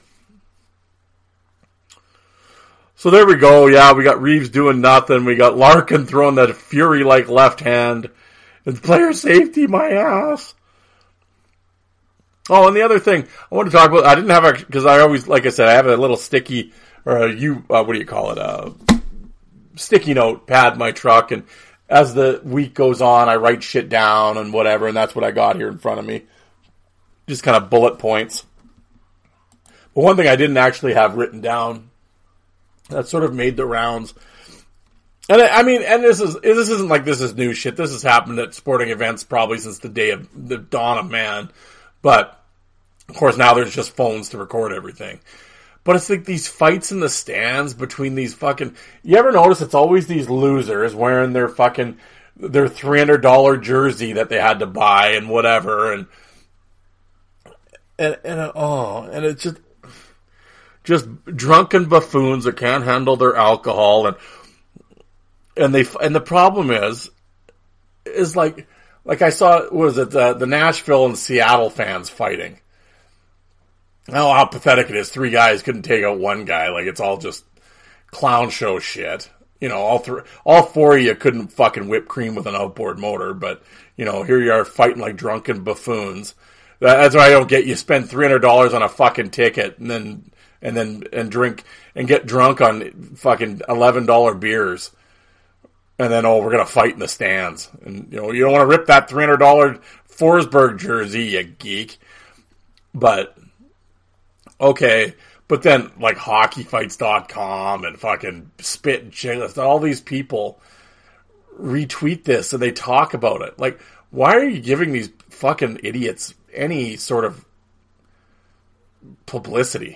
So there we go. Yeah, we got Reeves doing nothing. We got Larkin throwing that Fury-like left hand. And player safety, my ass. Oh, and the other thing I want to talk about, I didn't have a, because I always, like I said, I have a little sticky, or a, you, uh, what do you call it, a sticky note pad in my truck. And as the week goes on, I write shit down and whatever. And that's what I got here in front of me. Just kind of bullet points. But one thing I didn't actually have written down that sort of made the rounds. And I, I mean, and this is, this isn't like this is new shit. This has happened at sporting events probably since the day of the dawn of man. But of course now there's just phones to record everything. But it's like these fights in the stands between these fucking, you ever notice it's always these losers wearing their fucking, their three hundred dollars jersey that they had to buy and whatever. And, and, and, oh, and it's just, just drunken buffoons that can't handle their alcohol, and and they and the problem is is like like I saw, what was it, the, the Nashville and Seattle fans fighting. Oh, how pathetic it is! Three guys couldn't take out one guy. Like, it's all just clown show shit. You know, all three, all four of you couldn't fucking whip cream with an outboard motor, but you know, here you are fighting like drunken buffoons. That's why I don't get. You spend three hundred dollars on a fucking ticket, and then. And then, and drink, and get drunk on fucking eleven dollars beers. And then, oh, we're gonna fight in the stands. And, you know, you don't want to rip that three hundred dollars Forsberg jersey, you geek. But, okay. But then, like, hockey fights dot com and fucking Spit and Chicklets, all these people retweet this and they talk about it. Like, why are you giving these fucking idiots any sort of publicity?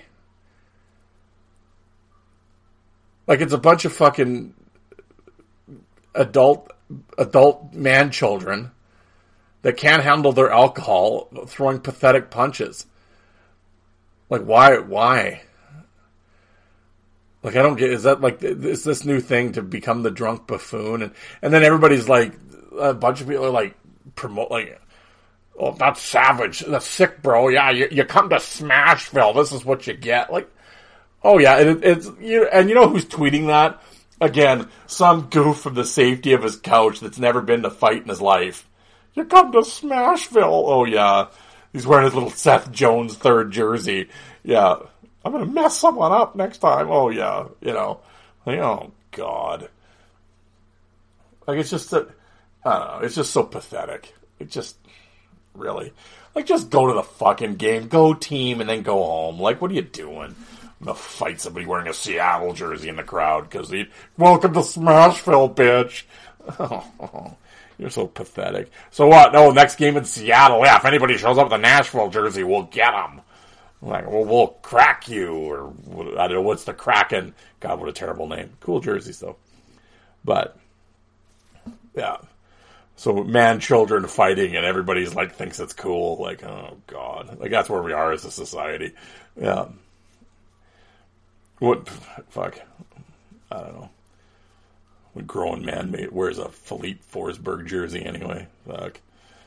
Like, it's a bunch of fucking adult, adult man children that can't handle their alcohol throwing pathetic punches. Like, why, why? Like, I don't get, is that like, is this new thing to become the drunk buffoon? And, and then everybody's like, a bunch of people are like, promote, like, oh, that's savage. That's sick, bro. Yeah, you, you come to Smashville. This is what you get. Like, oh yeah, it, it's you, and you know who's tweeting that? Again, some goof from the safety of his couch that's never been to fight in his life. You come to Smashville. Oh yeah, he's wearing his little Seth Jones third jersey. Yeah, I'm gonna mess someone up next time. Oh yeah, you know, like, oh god, like it's just a, I don't know, it's just so pathetic. It just really, like, just go to the fucking game, go team, and then go home. Like, what are you doing? I'm gonna fight somebody wearing a Seattle jersey in the crowd because he, welcome to Smashville, bitch. Oh, you're so pathetic. So what? No, next game in Seattle. Yeah, if anybody shows up with a Nashville jersey, we'll get them. Like, well, we'll crack you, or I don't know, what's the Kraken? God, what a terrible name. Cool jerseys, though. But, yeah. So, man, children fighting, and everybody's like, thinks it's cool. Like, oh, God. Like, that's where we are as a society. Yeah. What, fuck, I don't know. What grown man made, wears a Philippe Forsberg jersey anyway? Fuck.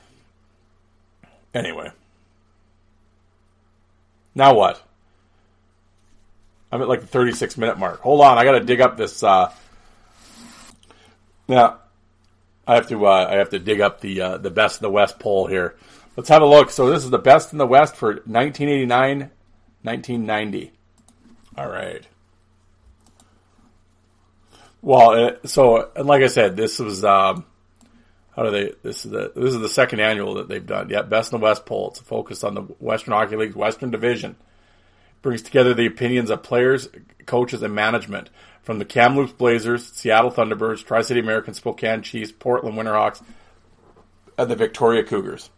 Anyway. Now what? I'm at like the thirty-six minute mark. Hold on, I gotta dig up this, uh... Yeah. I have to, uh, I have to dig up the, uh, the Best in the West poll here. Let's have a look. So this is the Best in the West for nineteen eighty-nine, nineteen ninety. All right. Well, so, and like I said, this was, um, how do they, this is the, this is the second annual that they've done. Yeah, Best in the West poll. It's focused on the Western Hockey League's Western Division. Brings together the opinions of players, coaches, and management from the Kamloops Blazers, Seattle Thunderbirds, Tri-City Americans, Spokane Chiefs, Portland Winterhawks, and the Victoria Cougars.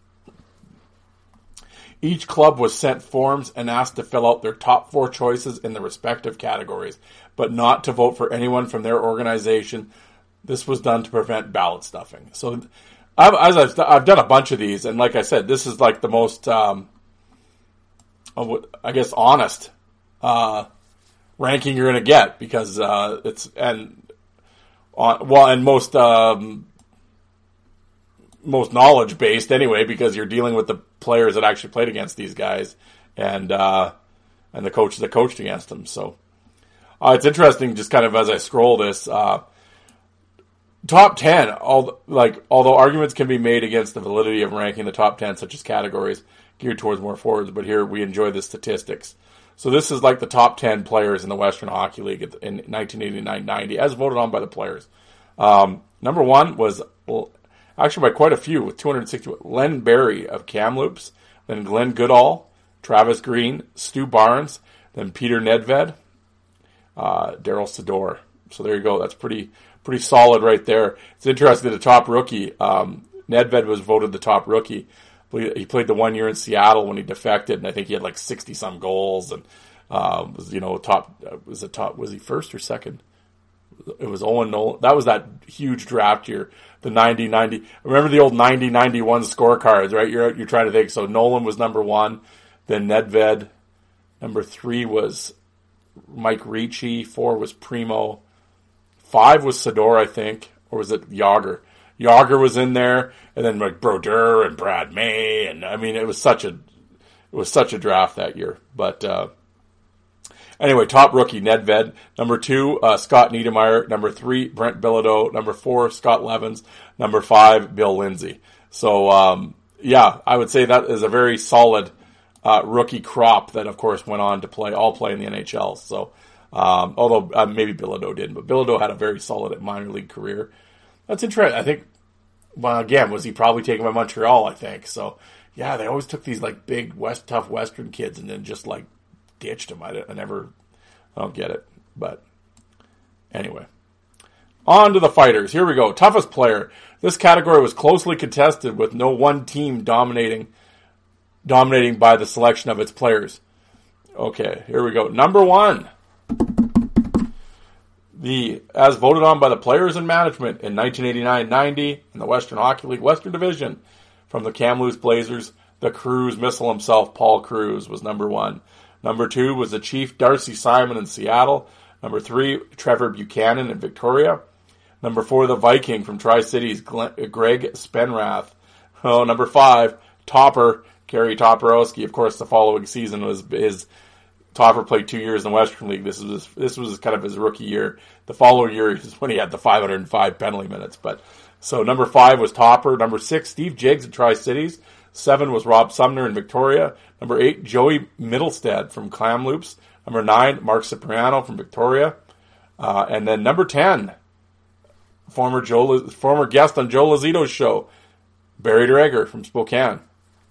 Each club was sent forms and asked to fill out their top four choices in the respective categories, but not to vote for anyone from their organization. This was done to prevent ballot stuffing. So, I've, as I've, I've done a bunch of these, and like I said, this is like the most, um, I guess, honest uh, ranking you're going to get because uh, it's and on well and most um, most knowledge based anyway because you're dealing with the players that actually played against these guys and uh, and the coaches that coached against them. So uh, it's interesting, just kind of as I scroll this. Uh, Top ten, all, like, although arguments can be made against the validity of ranking the top ten, such as categories geared towards more forwards, but here we enjoy the statistics. So this is like the top ten players in the Western Hockey League in nineteen eighty-nine ninety, as voted on by the players. Um, number one was, well, actually by quite a few, with two hundred sixty, Len Barry of Kamloops, then Glenn Goodall, Travis Green, Stu Barnes, then Peter Nedved, uh, Daryl Sador. So there you go. That's pretty... Pretty solid right there. It's interesting, the top rookie, um, Nedved was voted the top rookie. He played the one year in Seattle when he defected, and I think he had like sixty-some goals, and uh, was, you know, top, was it top, was he first or second? It was Owen Nolan. That was that huge draft year, the ninety ninety. Remember the old ninety ninety-one scorecards, right? You're, you're trying to think. So Nolan was number one, then Nedved. Number three was Mike Ricci. Four was Primo. Five was Sador, I think, or was it Yager? Yager was in there, and then like Brodeur and Brad May, and I mean, it was such a, it was such a draft that year. But uh, anyway, top rookie Nedved. Number two, uh, Scott Niedermayer. Number three, Brent Bilodeau. Number four, Scott Levens. Number five, Bill Lindsay. So um, yeah, I would say that is a very solid uh, rookie crop that, of course, went on to play all play in the N H L. So. Um, although uh, maybe Bilodeau didn't, but Bilodeau had a very solid minor league career. That's interesting. I think, well, again, was he probably taken by Montreal, I think. So, yeah, they always took these, like, big, West tough Western kids and then just, like, ditched them. I, I never, I don't get it. But, anyway. On to the fighters. Here we go. Toughest player. This category was closely contested with no one team dominating, dominating by the selection of its players. Okay, here we go. Number one. The, as voted on by the players and management in nineteen eighty-nine ninety in the Western Hockey League Western Division from the Kamloops Blazers, the Cruise Missile himself, Paul Cruz, was number one. Number two was the Chief Darcy Simon in Seattle. Number three, Trevor Buchanan in Victoria. Number four, the Viking from Tri-Cities, Glenn, Greg Spenrath. Oh, number five, Topper, Gary Toporowski. Of course, the following season was his... Topper played two years in the Western League. This was his, this was kind of his rookie year. The following year is when he had the five hundred five penalty minutes. But so number five was Topper. Number six, Steve Jiggs at Tri-Cities. Seven was Rob Sumner in Victoria. Number eight, Joey Middlestead from Kamloops. Number nine, Mark Cipriano from Victoria. Uh, and then number ten, former Joe, former guest on Joe Lazito's show, Barry Dreger from Spokane.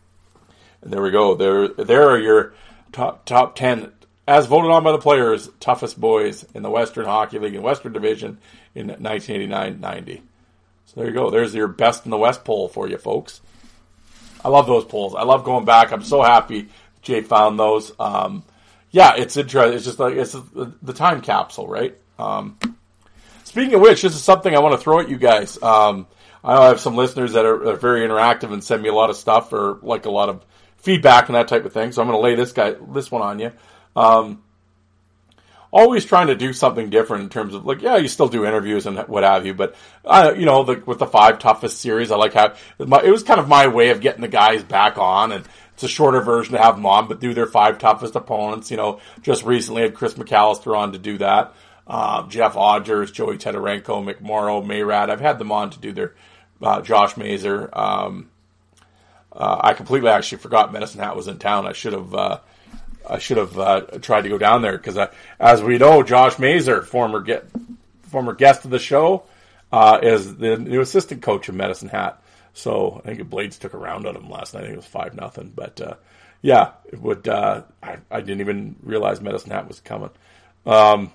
And there we go. There, there are your Top top ten, as voted on by the players, toughest boys in the Western Hockey League and Western Division in nineteen eighty-nine ninety. So there you go. There's your best in the West poll for you, folks. I love those polls. I love going back. I'm so happy Jay found those. Um, yeah, it's interesting. It's just like it's the time capsule, right? Um, speaking of which, this is something I want to throw at you guys. Um, I know I have some listeners that are, are very interactive and send me a lot of stuff or like a lot of feedback and that type of thing. So I'm going to lay this guy, this one on you. Um, always trying to do something different in terms of like, yeah, you still do interviews and what have you, but uh, you know, the, with the five toughest series, I like how it was kind of my way of getting the guys back on, and it's a shorter version to have them on, but do their five toughest opponents. You know, just recently had Chris McAllister on to do that. Uh, Jeff Odgers, Joey Tedorenko, McMorrow, Mayrad. I've had them on to do their, uh, Josh Mazer. Um, Uh, I completely actually forgot Medicine Hat was in town. I should have, uh, I should have, uh, tried to go down there because, uh, as we know, Josh Mazer, former get, former guest of the show, uh, is the new assistant coach of Medicine Hat. So I think the Blades took a round on him last night. I think it was five nothing, but, uh, yeah, it would, uh, I, I didn't even realize Medicine Hat was coming. Um,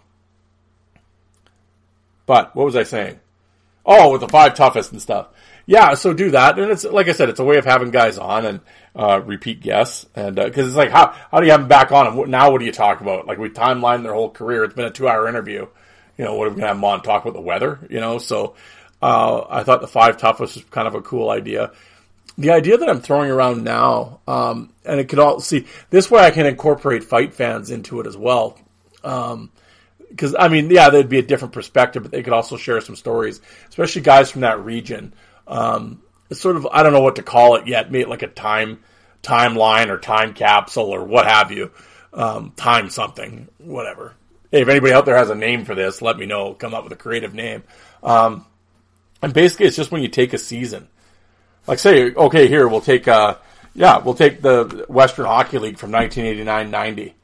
but what was I saying? Oh, with the five toughest and stuff. Yeah, so do that. And it's, like I said, it's a way of having guys on and, uh, repeat guests. And, uh, cause it's like, how, how do you have them back on? And now what do you talk about? Like, we timeline their whole career. It's been a two hour interview. You know, what are we going to have them on talk about the weather? You know, so, Uh, I thought the five toughest was kind of a cool idea. The idea that I'm throwing around now, um, and it could all see this way I can incorporate fight fans into it as well. Um, Because, I mean, yeah, there'd be a different perspective, but they could also share some stories, especially guys from that region. Um, it's sort of, I don't know what to call it yet, maybe like a time timeline or time capsule or what have you. Um, time something, whatever. Hey, if anybody out there has a name for this, let me know. Come up with a creative name. Um, and basically, it's just when you take a season. Like, say, okay, here, we'll take, uh, yeah, we'll take the Western Hockey League from nineteen eighty-nine ninety.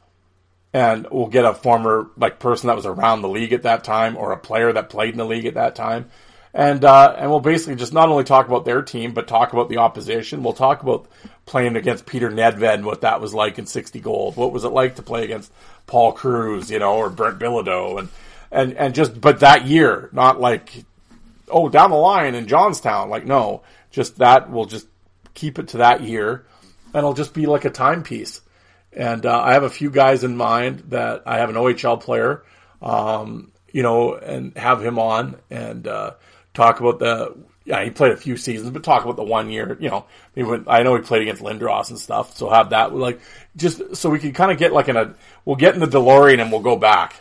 And we'll get a former like person that was around the league at that time, or a player that played in the league at that time, and uh, and we'll basically just not only talk about their team, but talk about the opposition. We'll talk about playing against Peter Nedved and what that was like in sixty gold. What was it like to play against Paul Cruz, you know, or Brent Bilodeau, and and and just but that year, not like oh down the line in Johnstown, like no, just that. We'll just keep it to that year, and it'll just be like a timepiece. And uh, I have a few guys in mind that I have an O H L player, um, you know, and have him on and uh, talk about the, yeah, he played a few seasons, but talk about the one year, you know, I, mean, I know he played against Lindros and stuff, so have that, like, just so we can kind of get like in a, we'll get in the DeLorean and we'll go back.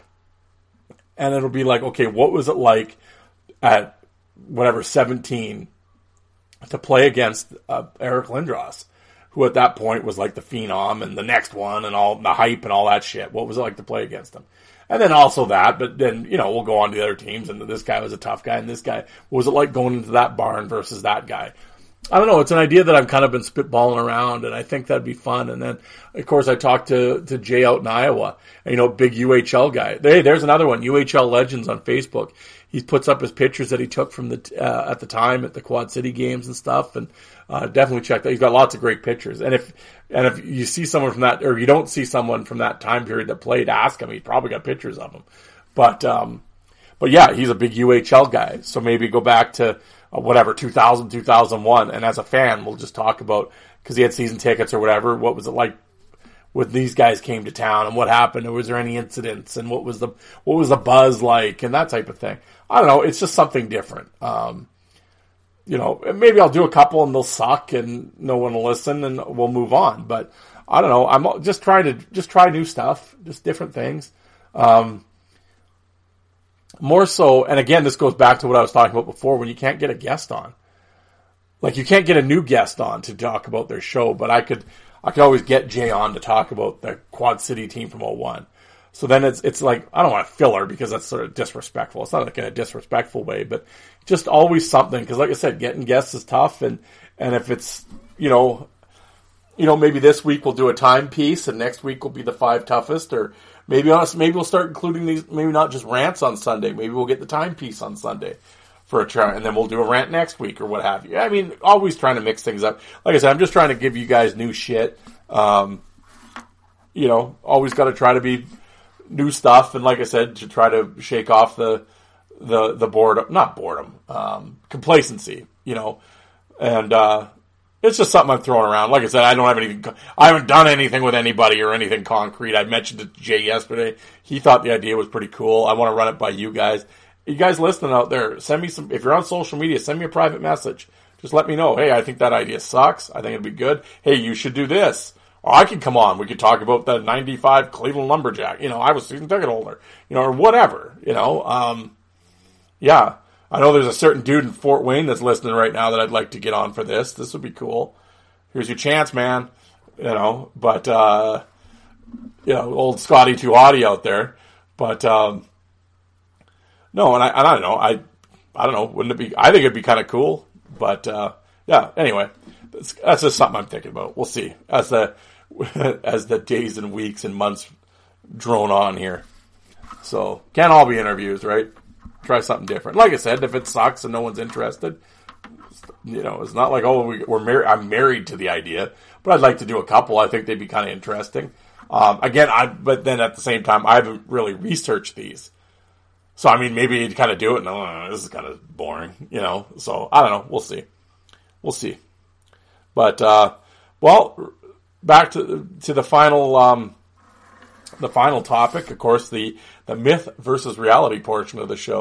And it'll be like, okay, what was it like at whatever, seventeen to play against uh, Eric Lindros? Who at that point was like the phenom and the next one and all the hype and all that shit. What was it like to play against him? And then also that, but then, you know, we'll go on to the other teams and this guy was a tough guy and this guy, what was it like going into that barn versus that guy? I don't know. It's an idea that I've kind of been spitballing around and I think that'd be fun. And then, of course, I talked to, to Jay out in Iowa, and, you know, big U H L guy. Hey, there's another one, U H L Legends on Facebook. He puts up his pictures that he took from the, uh, at the time at the Quad City games and stuff. And, uh, definitely check that. He's got lots of great pictures. And if, and if you see someone from that, or you don't see someone from that time period that played, ask him. He's probably got pictures of him. But, um, but yeah, he's a big U H L guy. So maybe go back to, uh, whatever, two thousand, two thousand one. And as a fan, we'll just talk about, cause he had season tickets or whatever. What was it like when these guys came to town and what happened? Or was there any incidents and what was the, what was the buzz like and that type of thing? I don't know. It's just something different. Um, you know, maybe I'll do a couple and they'll suck and no one will listen and we'll move on. But I don't know. I'm just trying to just try new stuff, just different things. Um, more so, and again, this goes back to what I was talking about before, when you can't get a guest on. Like, you can't get a new guest on to talk about their show, but I could, I could always get Jay on to talk about the Quad City team from oh one. So then it's it's like, I don't want to filler because that's sort of disrespectful. It's not like in a disrespectful way, but just always something. Because like I said, getting guests is tough. And, and if it's, you know, you know, maybe this week we'll do a timepiece and next week will be the five toughest. Or maybe honest, maybe we'll start including these, maybe not just rants on Sunday. Maybe we'll get the timepiece on Sunday for a try. And then we'll do a rant next week or what have you. I mean, always trying to mix things up. Like I said, I'm just trying to give you guys new shit. Um, you know, always got to try to be new stuff, and like I said, to try to shake off the the the boredom, not boredom, um, complacency, you know. And uh, it's just something I'm throwing around. Like I said, I don't have anything. I haven't done anything with anybody or anything concrete. I mentioned it to Jay yesterday. He thought the idea was pretty cool. I want to run it by you guys. You guys listening out there, send me some. If you're on social media, send me a private message. Just let me know. Hey, I think that idea sucks. I think it'd be good. Hey, you should do this. Or I could come on. We could talk about the ninety-five Cleveland Lumberjack. You know, I was season ticket holder. You know, or whatever. You know, um, yeah. I know there's a certain dude in Fort Wayne that's listening right now that I'd like to get on for this. This would be cool. Here's your chance, man. You know, but, uh, you know, old Scotty Too Hottie out there. But, um, no, and I, and I don't know. I, I don't know. Wouldn't it be, I think it'd be kind of cool. But, uh, yeah, anyway, that's, that's just something I'm thinking about. We'll see as the, as the days and weeks and months drone on here. So, can't all be interviews, right? Try something different. Like I said, if it sucks and no one's interested, you know, it's not like, oh, we, we're married. I'm married to the idea, but I'd like to do a couple. I think they'd be kind of interesting. Um, again, I, but then at the same time, I haven't really researched these. So, I mean, maybe you'd kind of do it and, oh, this is kind of boring, you know? So, I don't know. We'll see. We'll see. But, uh, well, back to, to the final, um, the final topic, of course, the, the myth versus reality portion of the show.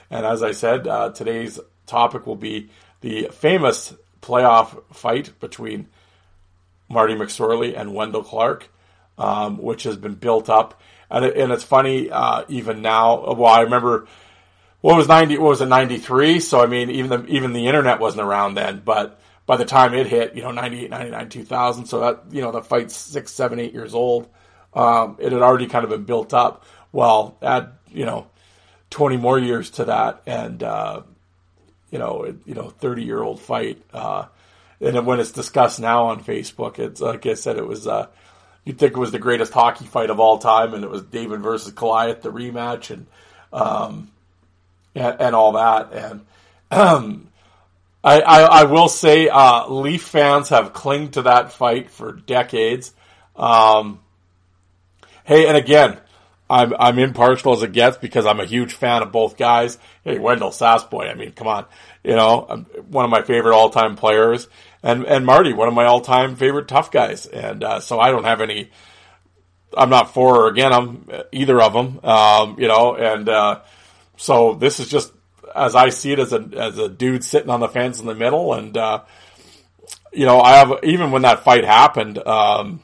And as I said, uh, today's topic will be the famous playoff fight between Marty McSorley and Wendell Clark, um, which has been built up. And, it, and it's funny, uh, even now, well, I remember, what was ninety, what was it, ninety-three? So, I mean, even the, even the internet wasn't around then, but by the time it hit, you know, ninety-eight, ninety-nine, two thousand, so that, you know, the fight's six, seven, eight years old, um, it had already kind of been built up. Well, add, you know, twenty more years to that, and, uh, you know, it, you know, thirty-year-old fight, uh, and when it's discussed now on Facebook, it's like I said, it was, uh, you'd think it was the greatest hockey fight of all time, and it was David versus Goliath, the rematch, and, um, and, and all that. And, um, I, I, I will say, uh, Leaf fans have clung to that fight for decades. Um, hey, and again, I'm, I'm impartial as it gets because I'm a huge fan of both guys. Hey, Wendell Sasboy, I mean, come on, you know, one of my favorite all-time players. And, and Marty, one of my all-time favorite tough guys. And, uh, so I don't have any, I'm not for or against them, either of them, um, you know, and, uh, so this is just, as I see it, as a, as a dude sitting on the fence in the middle. And, uh, you know, I have, even when that fight happened, um,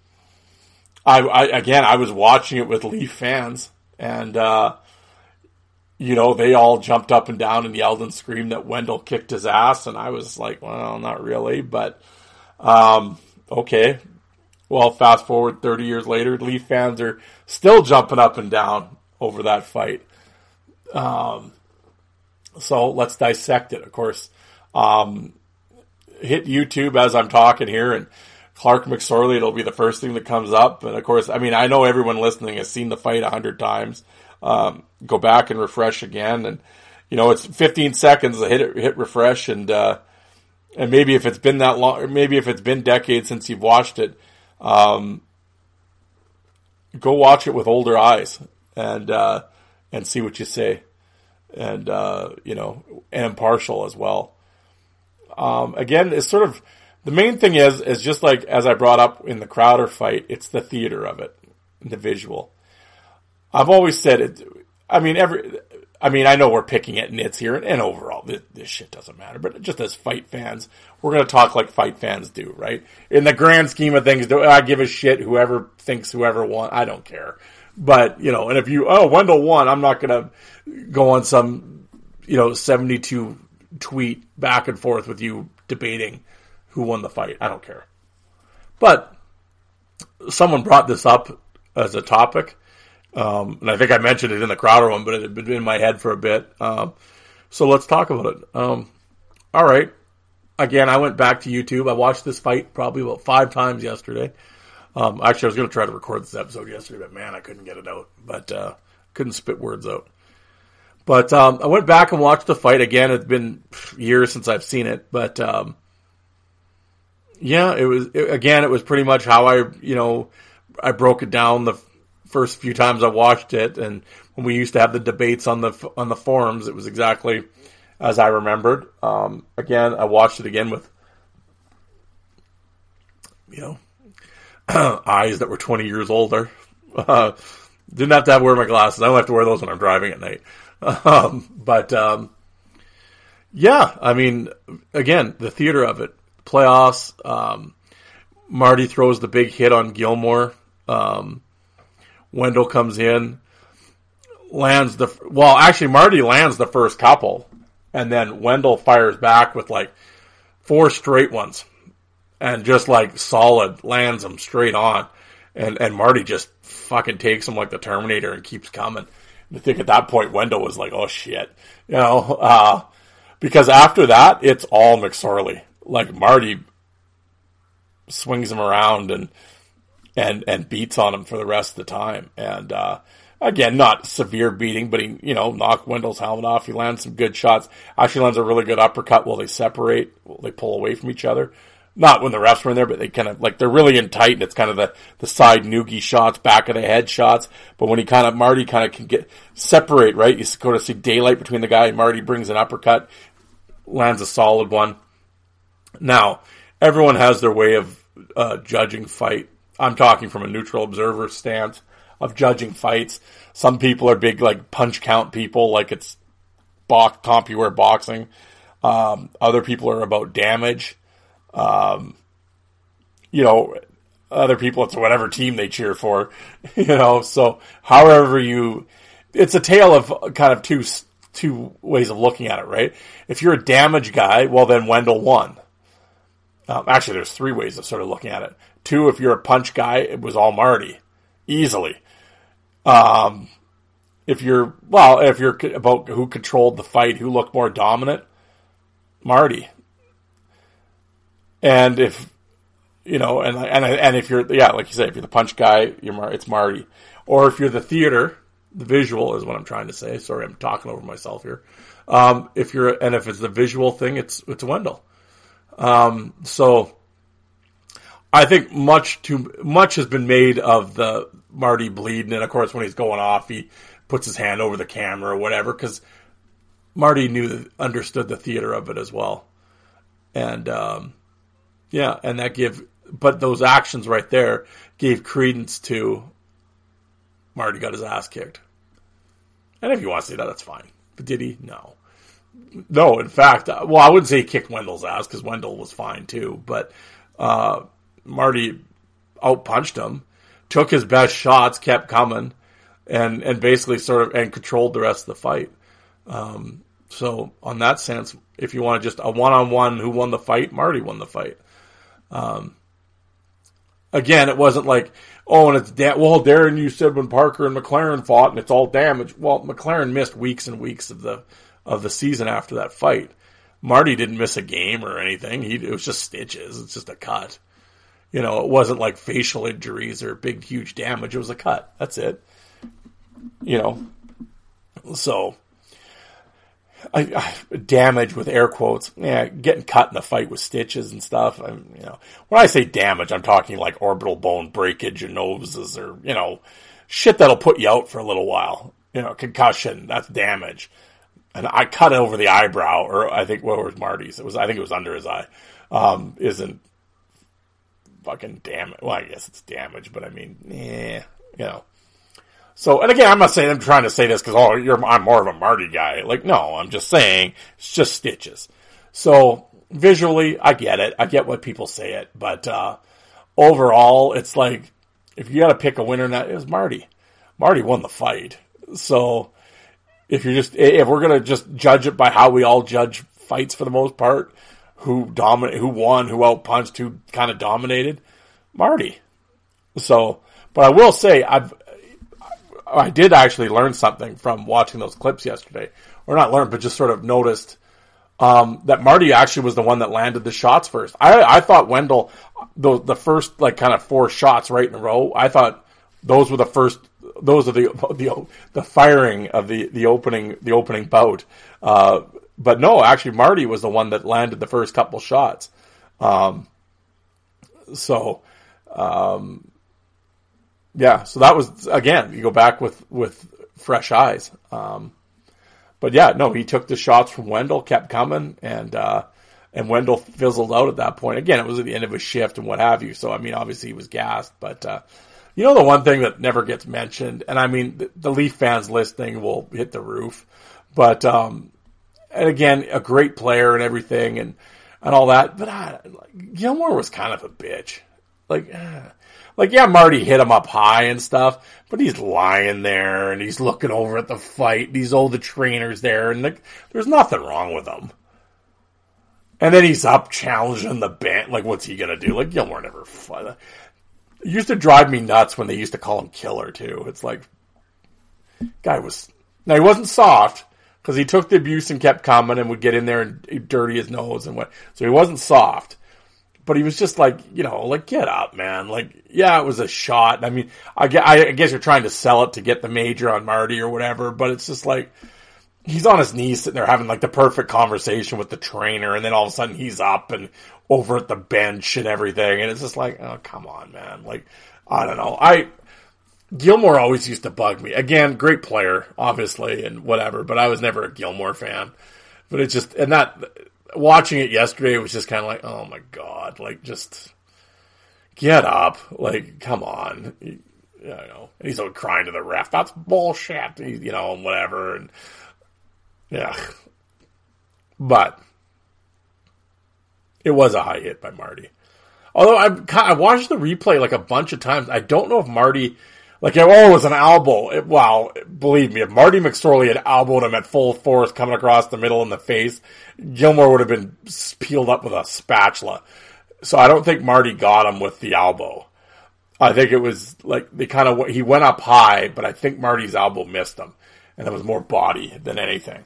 I, I, again, I was watching it with Leaf fans, and, uh, you know, they all jumped up and down and yelled and screamed that Wendell kicked his ass, and I was like, well, not really, but, um, okay. Well, fast forward thirty years later, Leaf fans are still jumping up and down over that fight. Um, so let's dissect it. Of course, um, hit YouTube as I'm talking here, and Clark McSorley, it'll be the first thing that comes up. And of course, I mean, I know everyone listening has seen the fight a hundred times. Um, go back and refresh again. And, you know, it's fifteen seconds to hit hit refresh. And, uh, and maybe if it's been that long, or maybe if it's been decades since you've watched it, um, go watch it with older eyes and, uh, and see what you say. And, uh, you know, and impartial as well. Um, again, it's sort of, the main thing is, is just like, as I brought up in the Crowder fight, it's the theater of it, the visual. I've always said it, I mean, every, I mean, I know we're picking at nits here, and, and overall, this, this shit doesn't matter, but just as fight fans, we're going to talk like fight fans do, right? In the grand scheme of things, do I give a shit whoever thinks whoever won? I don't care. But, you know, and if you, oh, Wendell won, I'm not going to go on some, you know, seventy-two tweet back and forth with you debating who won the fight. I don't care. But someone brought this up as a topic. Um, and I think I mentioned it in the Crowder one, but it had been in my head for a bit. Um, so let's talk about it. Um, all right. Again, I went back to YouTube. I watched this fight probably about five times yesterday. Um, actually, I was going to try to record this episode yesterday, but man, I couldn't get it out. But, uh, couldn't spit words out. But, um, I went back and watched the fight again. It's been years since I've seen it, but, um, yeah, it was, it, again, it was pretty much how I, you know, I broke it down the first few times I watched it. And when we used to have the debates on the, on the forums, it was exactly as I remembered. Um, again, I watched it again with, you know, eyes that were twenty years older. Uh, didn't have to have wear my glasses. I don't have to wear those when I'm driving at night. Um, but, um, yeah, I mean, again, the theater of it. Playoffs, um, Marty throws the big hit on Gilmore. Um, Wendell comes in, lands the, well, actually Marty lands the first couple, and then Wendell fires back with like four straight ones, and just like solid lands them straight on, and, and Marty just fucking takes him like the Terminator and keeps coming. And I think at that point Wendell was like, oh shit, you know, uh, because after that, it's all McSorley. Like Marty swings him around and and and beats on him for the rest of the time. And uh, again, not severe beating, but he, you know, knocked Wendell's helmet off. He lands some good shots. Actually lands a really good uppercut while they separate, while they pull away from each other. Not when the refs were in there, but they kind of, like, they're really in tight, and it's kind of the, the side noogie shots, back of the head shots. But when he kind of, Marty kind of can get, separate, right? You go to see daylight between the guy, and Marty brings an uppercut, lands a solid one. Now, everyone has their way of uh, judging fight. I'm talking from a neutral observer stance of judging fights. Some people are big, like, punch count people, like it's box, CompuWare boxing. Um, other people are about damage. Um, you know, other people, it's whatever team they cheer for, you know, so however you, it's a tale of kind of two, two ways of looking at it, right? If you're a damage guy, well then Wendell won. Um, actually, there's three ways of sort of looking at it. Two, if you're a punch guy, it was all Marty. Easily. Um, if you're, well, if you're about who controlled the fight, who looked more dominant, Marty. And if, you know, and and and if you're, yeah, like you say, if you're the punch guy, you're Mar- it's Marty. Or if you're the theater, the visual is what I'm trying to say. Sorry, I'm talking over myself here. Um, if you're, and if it's the visual thing, it's it's Wendell. Um, so I think much too much has been made of the Marty bleeding, and of course when he's going off, he puts his hand over the camera or whatever, because Marty knew, understood the theater of it as well, and um, yeah, and that gave, but those actions right there gave credence to Marty got his ass kicked, and if you want to say that, that's fine. But did he? No. No, in fact, well, I wouldn't say he kicked Wendell's ass, because Wendell was fine too, but uh, Marty outpunched him, took his best shots, kept coming, and, and basically sort of, and controlled the rest of the fight. Um, so on that sense, if you want to just a one-on-one who won the fight, Marty won the fight. Um, again, it wasn't like, oh, and it's, da- well, Darren, you said when Parker and McLaren fought and it's all damage. Well, McLaren missed weeks and weeks of the, of the season after that fight. Marty didn't miss a game or anything. He, it was just stitches. It's just a cut. You know, it wasn't like facial injuries or big, huge damage. It was a cut. That's it. You know, so I, I, damage with air quotes. Yeah, getting cut in the fight with stitches and stuff. I'm, you know, when I say damage, I'm talking like orbital bone breakage or noses or, you know, shit that'll put you out for a little while. You know, concussion. That's damage. And I cut over the eyebrow, or I think what was Marty's? It was, I think it was under his eye. Um, isn't fucking damage. Well, I guess it's damage, but I mean, yeah, you know. So, and again, I'm not saying I'm trying to say this because oh, you're I'm more of a Marty guy. Like, no, I'm just saying it's just stitches. So visually, I get it. I get what people say it, but uh, overall, it's like if you got to pick a winner, that it was Marty. Marty won the fight. So. If you're just, if we're gonna just judge it by how we all judge fights for the most part, who dominate, who won, who outpunched, who kind of dominated, Marty. So, but I will say, I've, I did actually learn something from watching those clips yesterday, or not learn, but just sort of noticed, um, that Marty actually was the one that landed the shots first. I, I thought Wendell, the, the first, like, kind of four shots right in a row, I thought those were the first, those are the, the, the firing of the, the opening, the opening bout. Uh, but no, actually Marty was the one that landed the first couple shots. Um, so, um, yeah, so that was, again, you go back with, with fresh eyes. Um, but yeah, no, he took the shots from Wendell, kept coming, and, uh, and Wendell fizzled out at that point. Again, it was at the end of his shift and what have you. So, I mean, obviously he was gassed, but, uh, you know, the one thing that never gets mentioned, and I mean, the, the Leaf fans listening will hit the roof, but, um, and again, a great player and everything and, and all that, but uh, like, Gilmore was kind of a bitch. Like, uh, like, yeah, Marty hit him up high and stuff, but he's lying there and he's looking over at the fight. These old the trainers there, and like, there's nothing wrong with him. And then he's up challenging the band. Like, what's he gonna do? Like, Gilmore never fought. It used to drive me nuts when they used to call him Killer too. It's like, guy was, now he wasn't soft because he took the abuse and kept coming and would get in there and dirty his nose and what. So he wasn't soft, but he was just like, you know, like get up, man. Like, yeah, it was a shot. I mean, I guess, I guess you're trying to sell it to get the major on Marty or whatever, but it's just like, he's on his knees sitting there having like the perfect conversation with the trainer, and then all of a sudden he's up and over at the bench and everything, and it's just like, oh, come on, man. Like, I don't know. I, Gilmore always used to bug me. Again, great player, obviously, and whatever, but I was never a Gilmore fan. But it just, and that, watching it yesterday, it was just kind of like, oh my God, like just get up. Like, come on. You know, and he's all crying to the ref. That's bullshit, you know, and whatever. And, Yeah. But it was a high hit by Marty. Although I I watched the replay like a bunch of times. I don't know if Marty, like, oh, it was an elbow. It, wow, believe me, if Marty McSorley had elbowed him at full force coming across the middle in the face, Gilmore would have been peeled up with a spatula. So I don't think Marty got him with the elbow. I think it was like they kind of, he went up high, but I think Marty's elbow missed him. And it was more body than anything.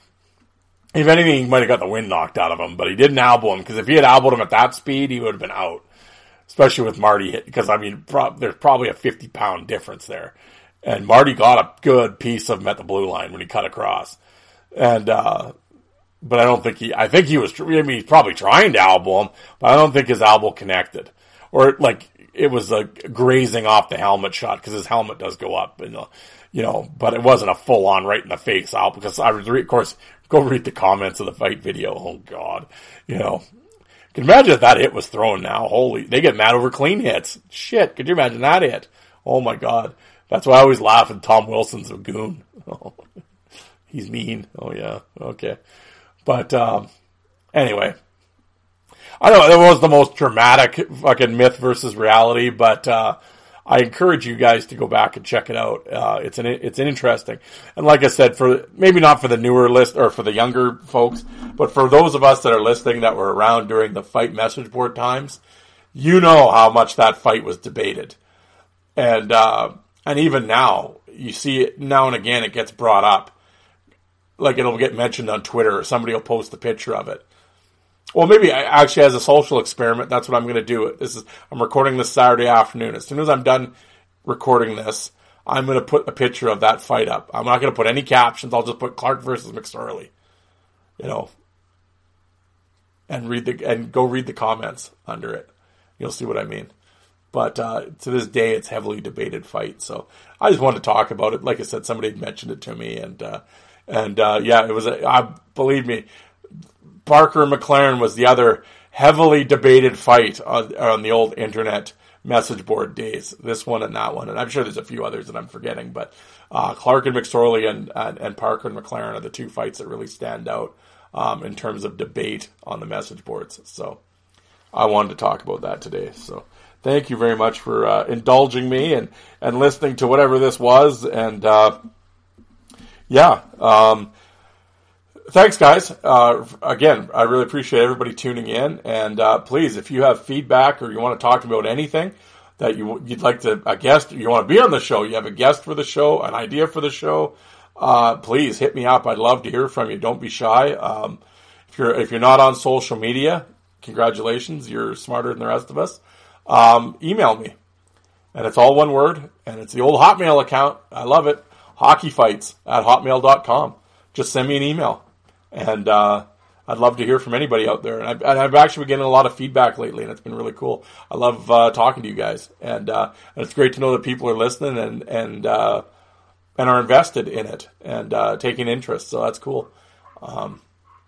If anything, he might have got the wind knocked out of him, but he didn't elbow him, because if he had elbowed him at that speed, he would have been out. Especially with Marty hit, because I mean, pro- there's probably a fifty pound difference there. And Marty got a good piece of him at the blue line when he cut across. And, uh, but I don't think he, I think he was, I mean, he's probably trying to elbow him, but I don't think his elbow connected. Or like, it was a grazing off the helmet shot, because his helmet does go up, and, you know, but it wasn't a full on right in the face out, because I was, of course, go read the comments of the fight video. Oh God, you know, can you imagine if that hit was thrown now? Holy, they get mad over clean hits. Shit, could you imagine that hit? Oh my God. That's why I always laugh at Tom Wilson's a goon. Oh, he's mean. Oh yeah. Okay. But, um, anyway, I don't know, it was the most dramatic fucking myth versus reality, but, uh, I encourage you guys to go back and check it out. Uh, it's an, it's an interesting. And like I said, for, maybe not for the newer list or for the younger folks, but for those of us that are listening that were around during the fight message board times, you know how much that fight was debated. And, uh, and even now, you see it now and again, it gets brought up. Like it'll get mentioned on Twitter, or somebody will post a picture of it. Well, maybe I, actually as a social experiment, that's what I'm going to do. This is, I'm recording this Saturday afternoon. As soon as I'm done recording this, I'm going to put a picture of that fight up. I'm not going to put any captions. I'll just put Clark versus McSorley, you know, and read the, and go read the comments under it. You'll see what I mean. But, uh, to this day, it's heavily debated fight. So I just wanted to talk about it. Like I said, somebody had mentioned it to me, and, uh, and, uh, yeah, it was, a, I believe me, Parker and McLaren was the other heavily debated fight on, on the old internet message board days. This one and that one. And I'm sure there's a few others that I'm forgetting, but, uh, Clark and McSorley and, and, and Parker and McLaren are the two fights that really stand out, um, in terms of debate on the message boards. So I wanted to talk about that today. So thank you very much for, uh, indulging me and, and listening to whatever this was. And, uh, yeah, um, thanks, guys. Uh, again, I really appreciate everybody tuning in. And uh, please, if you have feedback or you want to talk about anything that you, you'd like to, a guest, you want to be on the show, you have a guest for the show, an idea for the show, uh, please hit me up. I'd love to hear from you. Don't be shy. Um, if you're if you're not on social media, congratulations. You're smarter than the rest of us. Um, email me. And it's all one word. And it's the old Hotmail account. I love it. Hockeyfights at hotmail dot com. Just send me an email. And, uh, I'd love to hear from anybody out there. And I've, and I've actually been getting a lot of feedback lately, and it's been really cool. I love, uh, talking to you guys. And, uh, and it's great to know that people are listening and, and, uh, and are invested in it and, uh, taking interest. So that's cool. Um,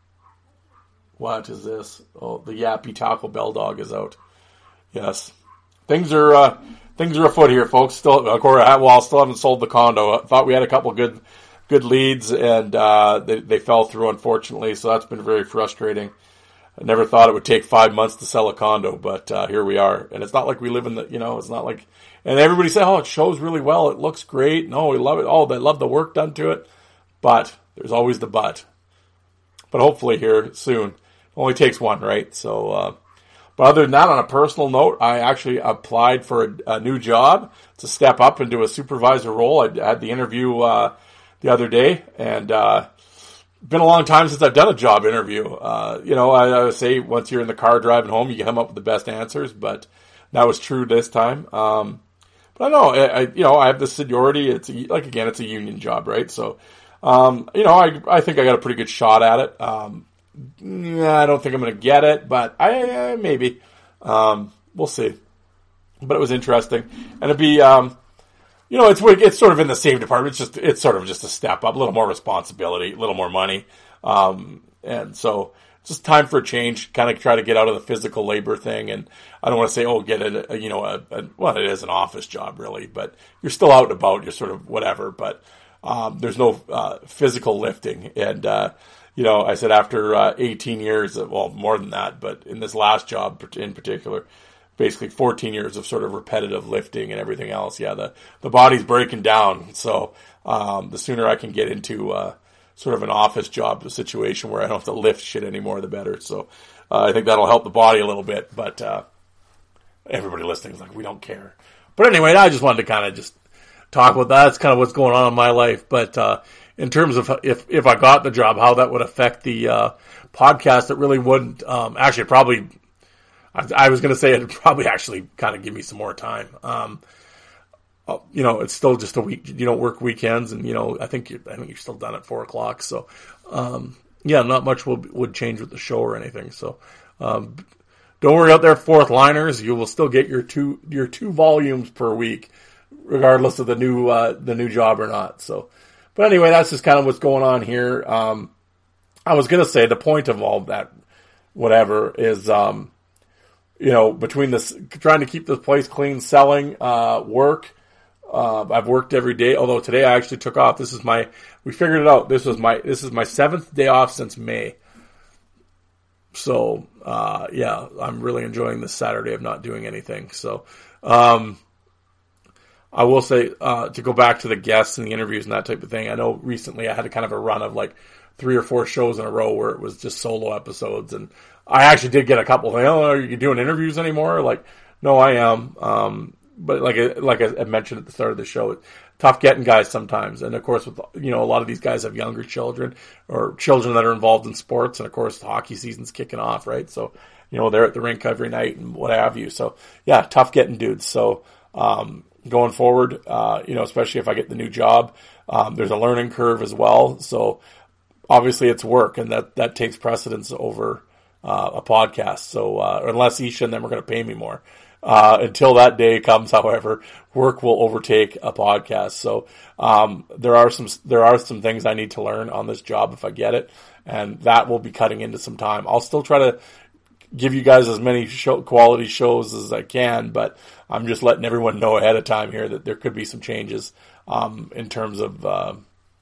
what is this? Oh, the Yappy Taco Bell dog is out. Yes. Things are, uh, things are afoot here, folks. Still, of course, well, still haven't sold the condo. I thought we had a couple good, good leads, and uh, they, they fell through, unfortunately, so that's been very frustrating. I never thought it would take five months to sell a condo, but uh, here we are. And it's not like we live in the, you know, it's not like, and everybody said, oh, it shows really well, it looks great, no, we love it, oh, they love the work done to it, but there's always the but. But hopefully here soon. It only takes one, right? So, uh, but other than that, on a personal note, I actually applied for a, a new job to step up into a supervisor role. I had the interview uh, the other day, and uh, been a long time since I've done a job interview. Uh, you know, I, I would say once you're in the car driving home, you come up with the best answers, but that was true this time. Um, but I know, I, I, you know, I have the seniority. It's a, like again, it's a union job, right? So, um, you know, I I think I got a pretty good shot at it. Um, Yeah, I don't think I'm going to get it, but I, I maybe. Um, we'll see. But it was interesting, and it'd be, um, you know, it's it's sort of in the same department. It's just it's sort of just a step up, a little more responsibility, a little more money, um, and so just time for a change. Kind of try to get out of the physical labor thing, and I don't want to say, oh, get it, a, you know, a, a, well, it is an office job really, but you're still out and about. You're sort of whatever, but. um, there's no uh, physical lifting. And, uh, you know, I said after uh, eighteen years, well, more than that, but in this last job in particular, basically fourteen years of sort of repetitive lifting and everything else, yeah, the, the body's breaking down. So um, the sooner I can get into uh, sort of an office job, a situation where I don't have to lift shit anymore, the better. So uh, I think that'll help the body a little bit. But uh, everybody listening is like, we don't care. But anyway, I just wanted to kind of just talk about that. That's kind of what's going on in my life. But uh, in terms of if, if I got the job, how that would affect the uh, podcast, it really wouldn't. Um, actually, probably, I, I was going to say it'd probably actually kind of give me some more time. Um, uh, you know, it's still just a week. You don't work weekends, and you know, I think you, I think you're still done at four o'clock. So, um, yeah, not much will, would change with the show or anything. So, um, don't worry out there, fourth liners. You will still get your two your two volumes per week, regardless of the new uh, the new job or not. So, but anyway, that's just kind of what's going on here. Um, I was gonna say the point of all of that, whatever, is um, you know, between this trying to keep this place clean, selling, uh, work. Uh, I've worked every day. Although today I actually took off. This is my we figured it out. This was my this is my seventh day off since May. So uh, yeah, I'm really enjoying this Saturday of not doing anything. So. Um, I will say, uh, to go back to the guests and the interviews and that type of thing, I know recently I had a kind of a run of like three or four shows in a row where it was just solo episodes. And I actually did get a couple of, oh, are you doing interviews anymore? Like, no, I am. Um, but like, I, like I mentioned at the start of the show, it's tough getting guys sometimes. And of course, with, you know, a lot of these guys have younger children or children that are involved in sports. And of course, the hockey season's kicking off, right? So, you know, they're at the rink every night and what have you. So yeah, tough getting dudes. So, um, going forward, uh, you know, especially if I get the new job, um, there's a learning curve as well. So obviously it's work, and that, that takes precedence over uh, a podcast. So uh, unless Isha and them are going to pay me more. Uh, until that day comes, however, work will overtake a podcast. So um, there are some there are some things I need to learn on this job if I get it, and that will be cutting into some time. I'll still try to give you guys as many show, quality shows as I can, but I'm just letting everyone know ahead of time here that there could be some changes um, in terms of uh,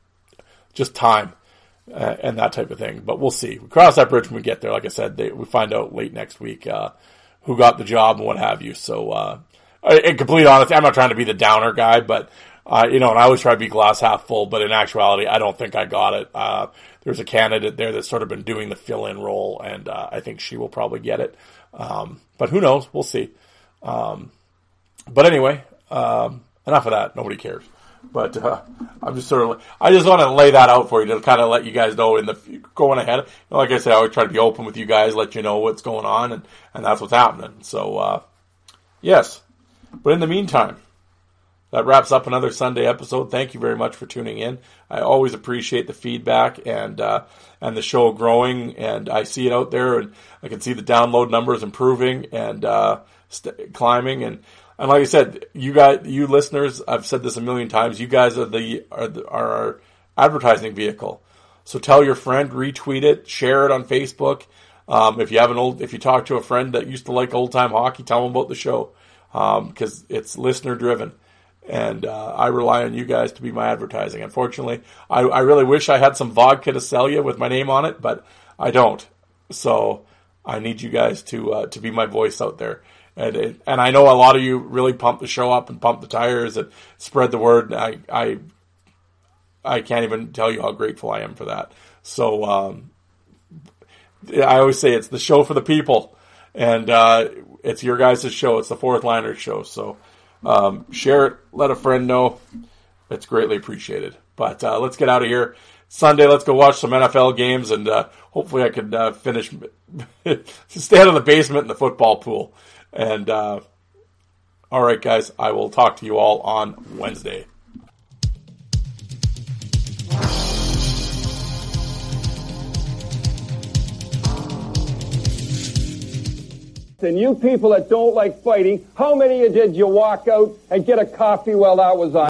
just time uh, and that type of thing. But we'll see. We cross that bridge when we get there. Like I said, they, we find out late next week uh, who got the job and what have you. So, uh, in complete honesty, I'm not trying to be the downer guy, but uh, you know, and I always try to be glass half full. But in actuality, I don't think I got it. Uh, There's a candidate there that's sort of been doing the fill-in role, and uh, I think she will probably get it. Um, but who knows? We'll see. Um, but anyway, um, enough of that. Nobody cares. But uh, I'm just sort of, I just want to lay that out for you to kind of let you guys know in the going ahead. You know, like I said, I always try to be open with you guys, let you know what's going on, and, and that's what's happening. So, uh, yes. But in the meantime, that wraps up another Sunday episode. Thank you very much for tuning in. I always appreciate the feedback and uh, and the show growing, and I see it out there, and I can see the download numbers improving and uh, st- climbing. And, and like I said, you guys, you listeners, I've said this a million times. You guys are the are, the, are our advertising vehicle. So tell your friend, retweet it, share it on Facebook. Um, if you have an old, if you talk to a friend that used to like old time hockey, tell them about the show because um, it's listener driven. And uh, I rely on you guys to be my advertising. Unfortunately, I, I really wish I had some vodka to sell you with my name on it, but I don't. So I need you guys to uh, to be my voice out there. And it, and I know a lot of you really pump the show up and pump the tires and spread the word. I I I can't even tell you how grateful I am for that. So um, I always say it's the show for the people, and uh, it's your guys' show. It's the Fourth Liners show. So. Um, share it, let a friend know. It's greatly appreciated. But uh, let's get out of here. Sunday, let's go watch some N F L games, and uh, hopefully I can uh, finish, stay out of the basement in the football pool. And uh, all right, guys, I will talk to you all on Wednesday. And you people that don't like fighting, how many of you did you walk out and get a coffee while that was on?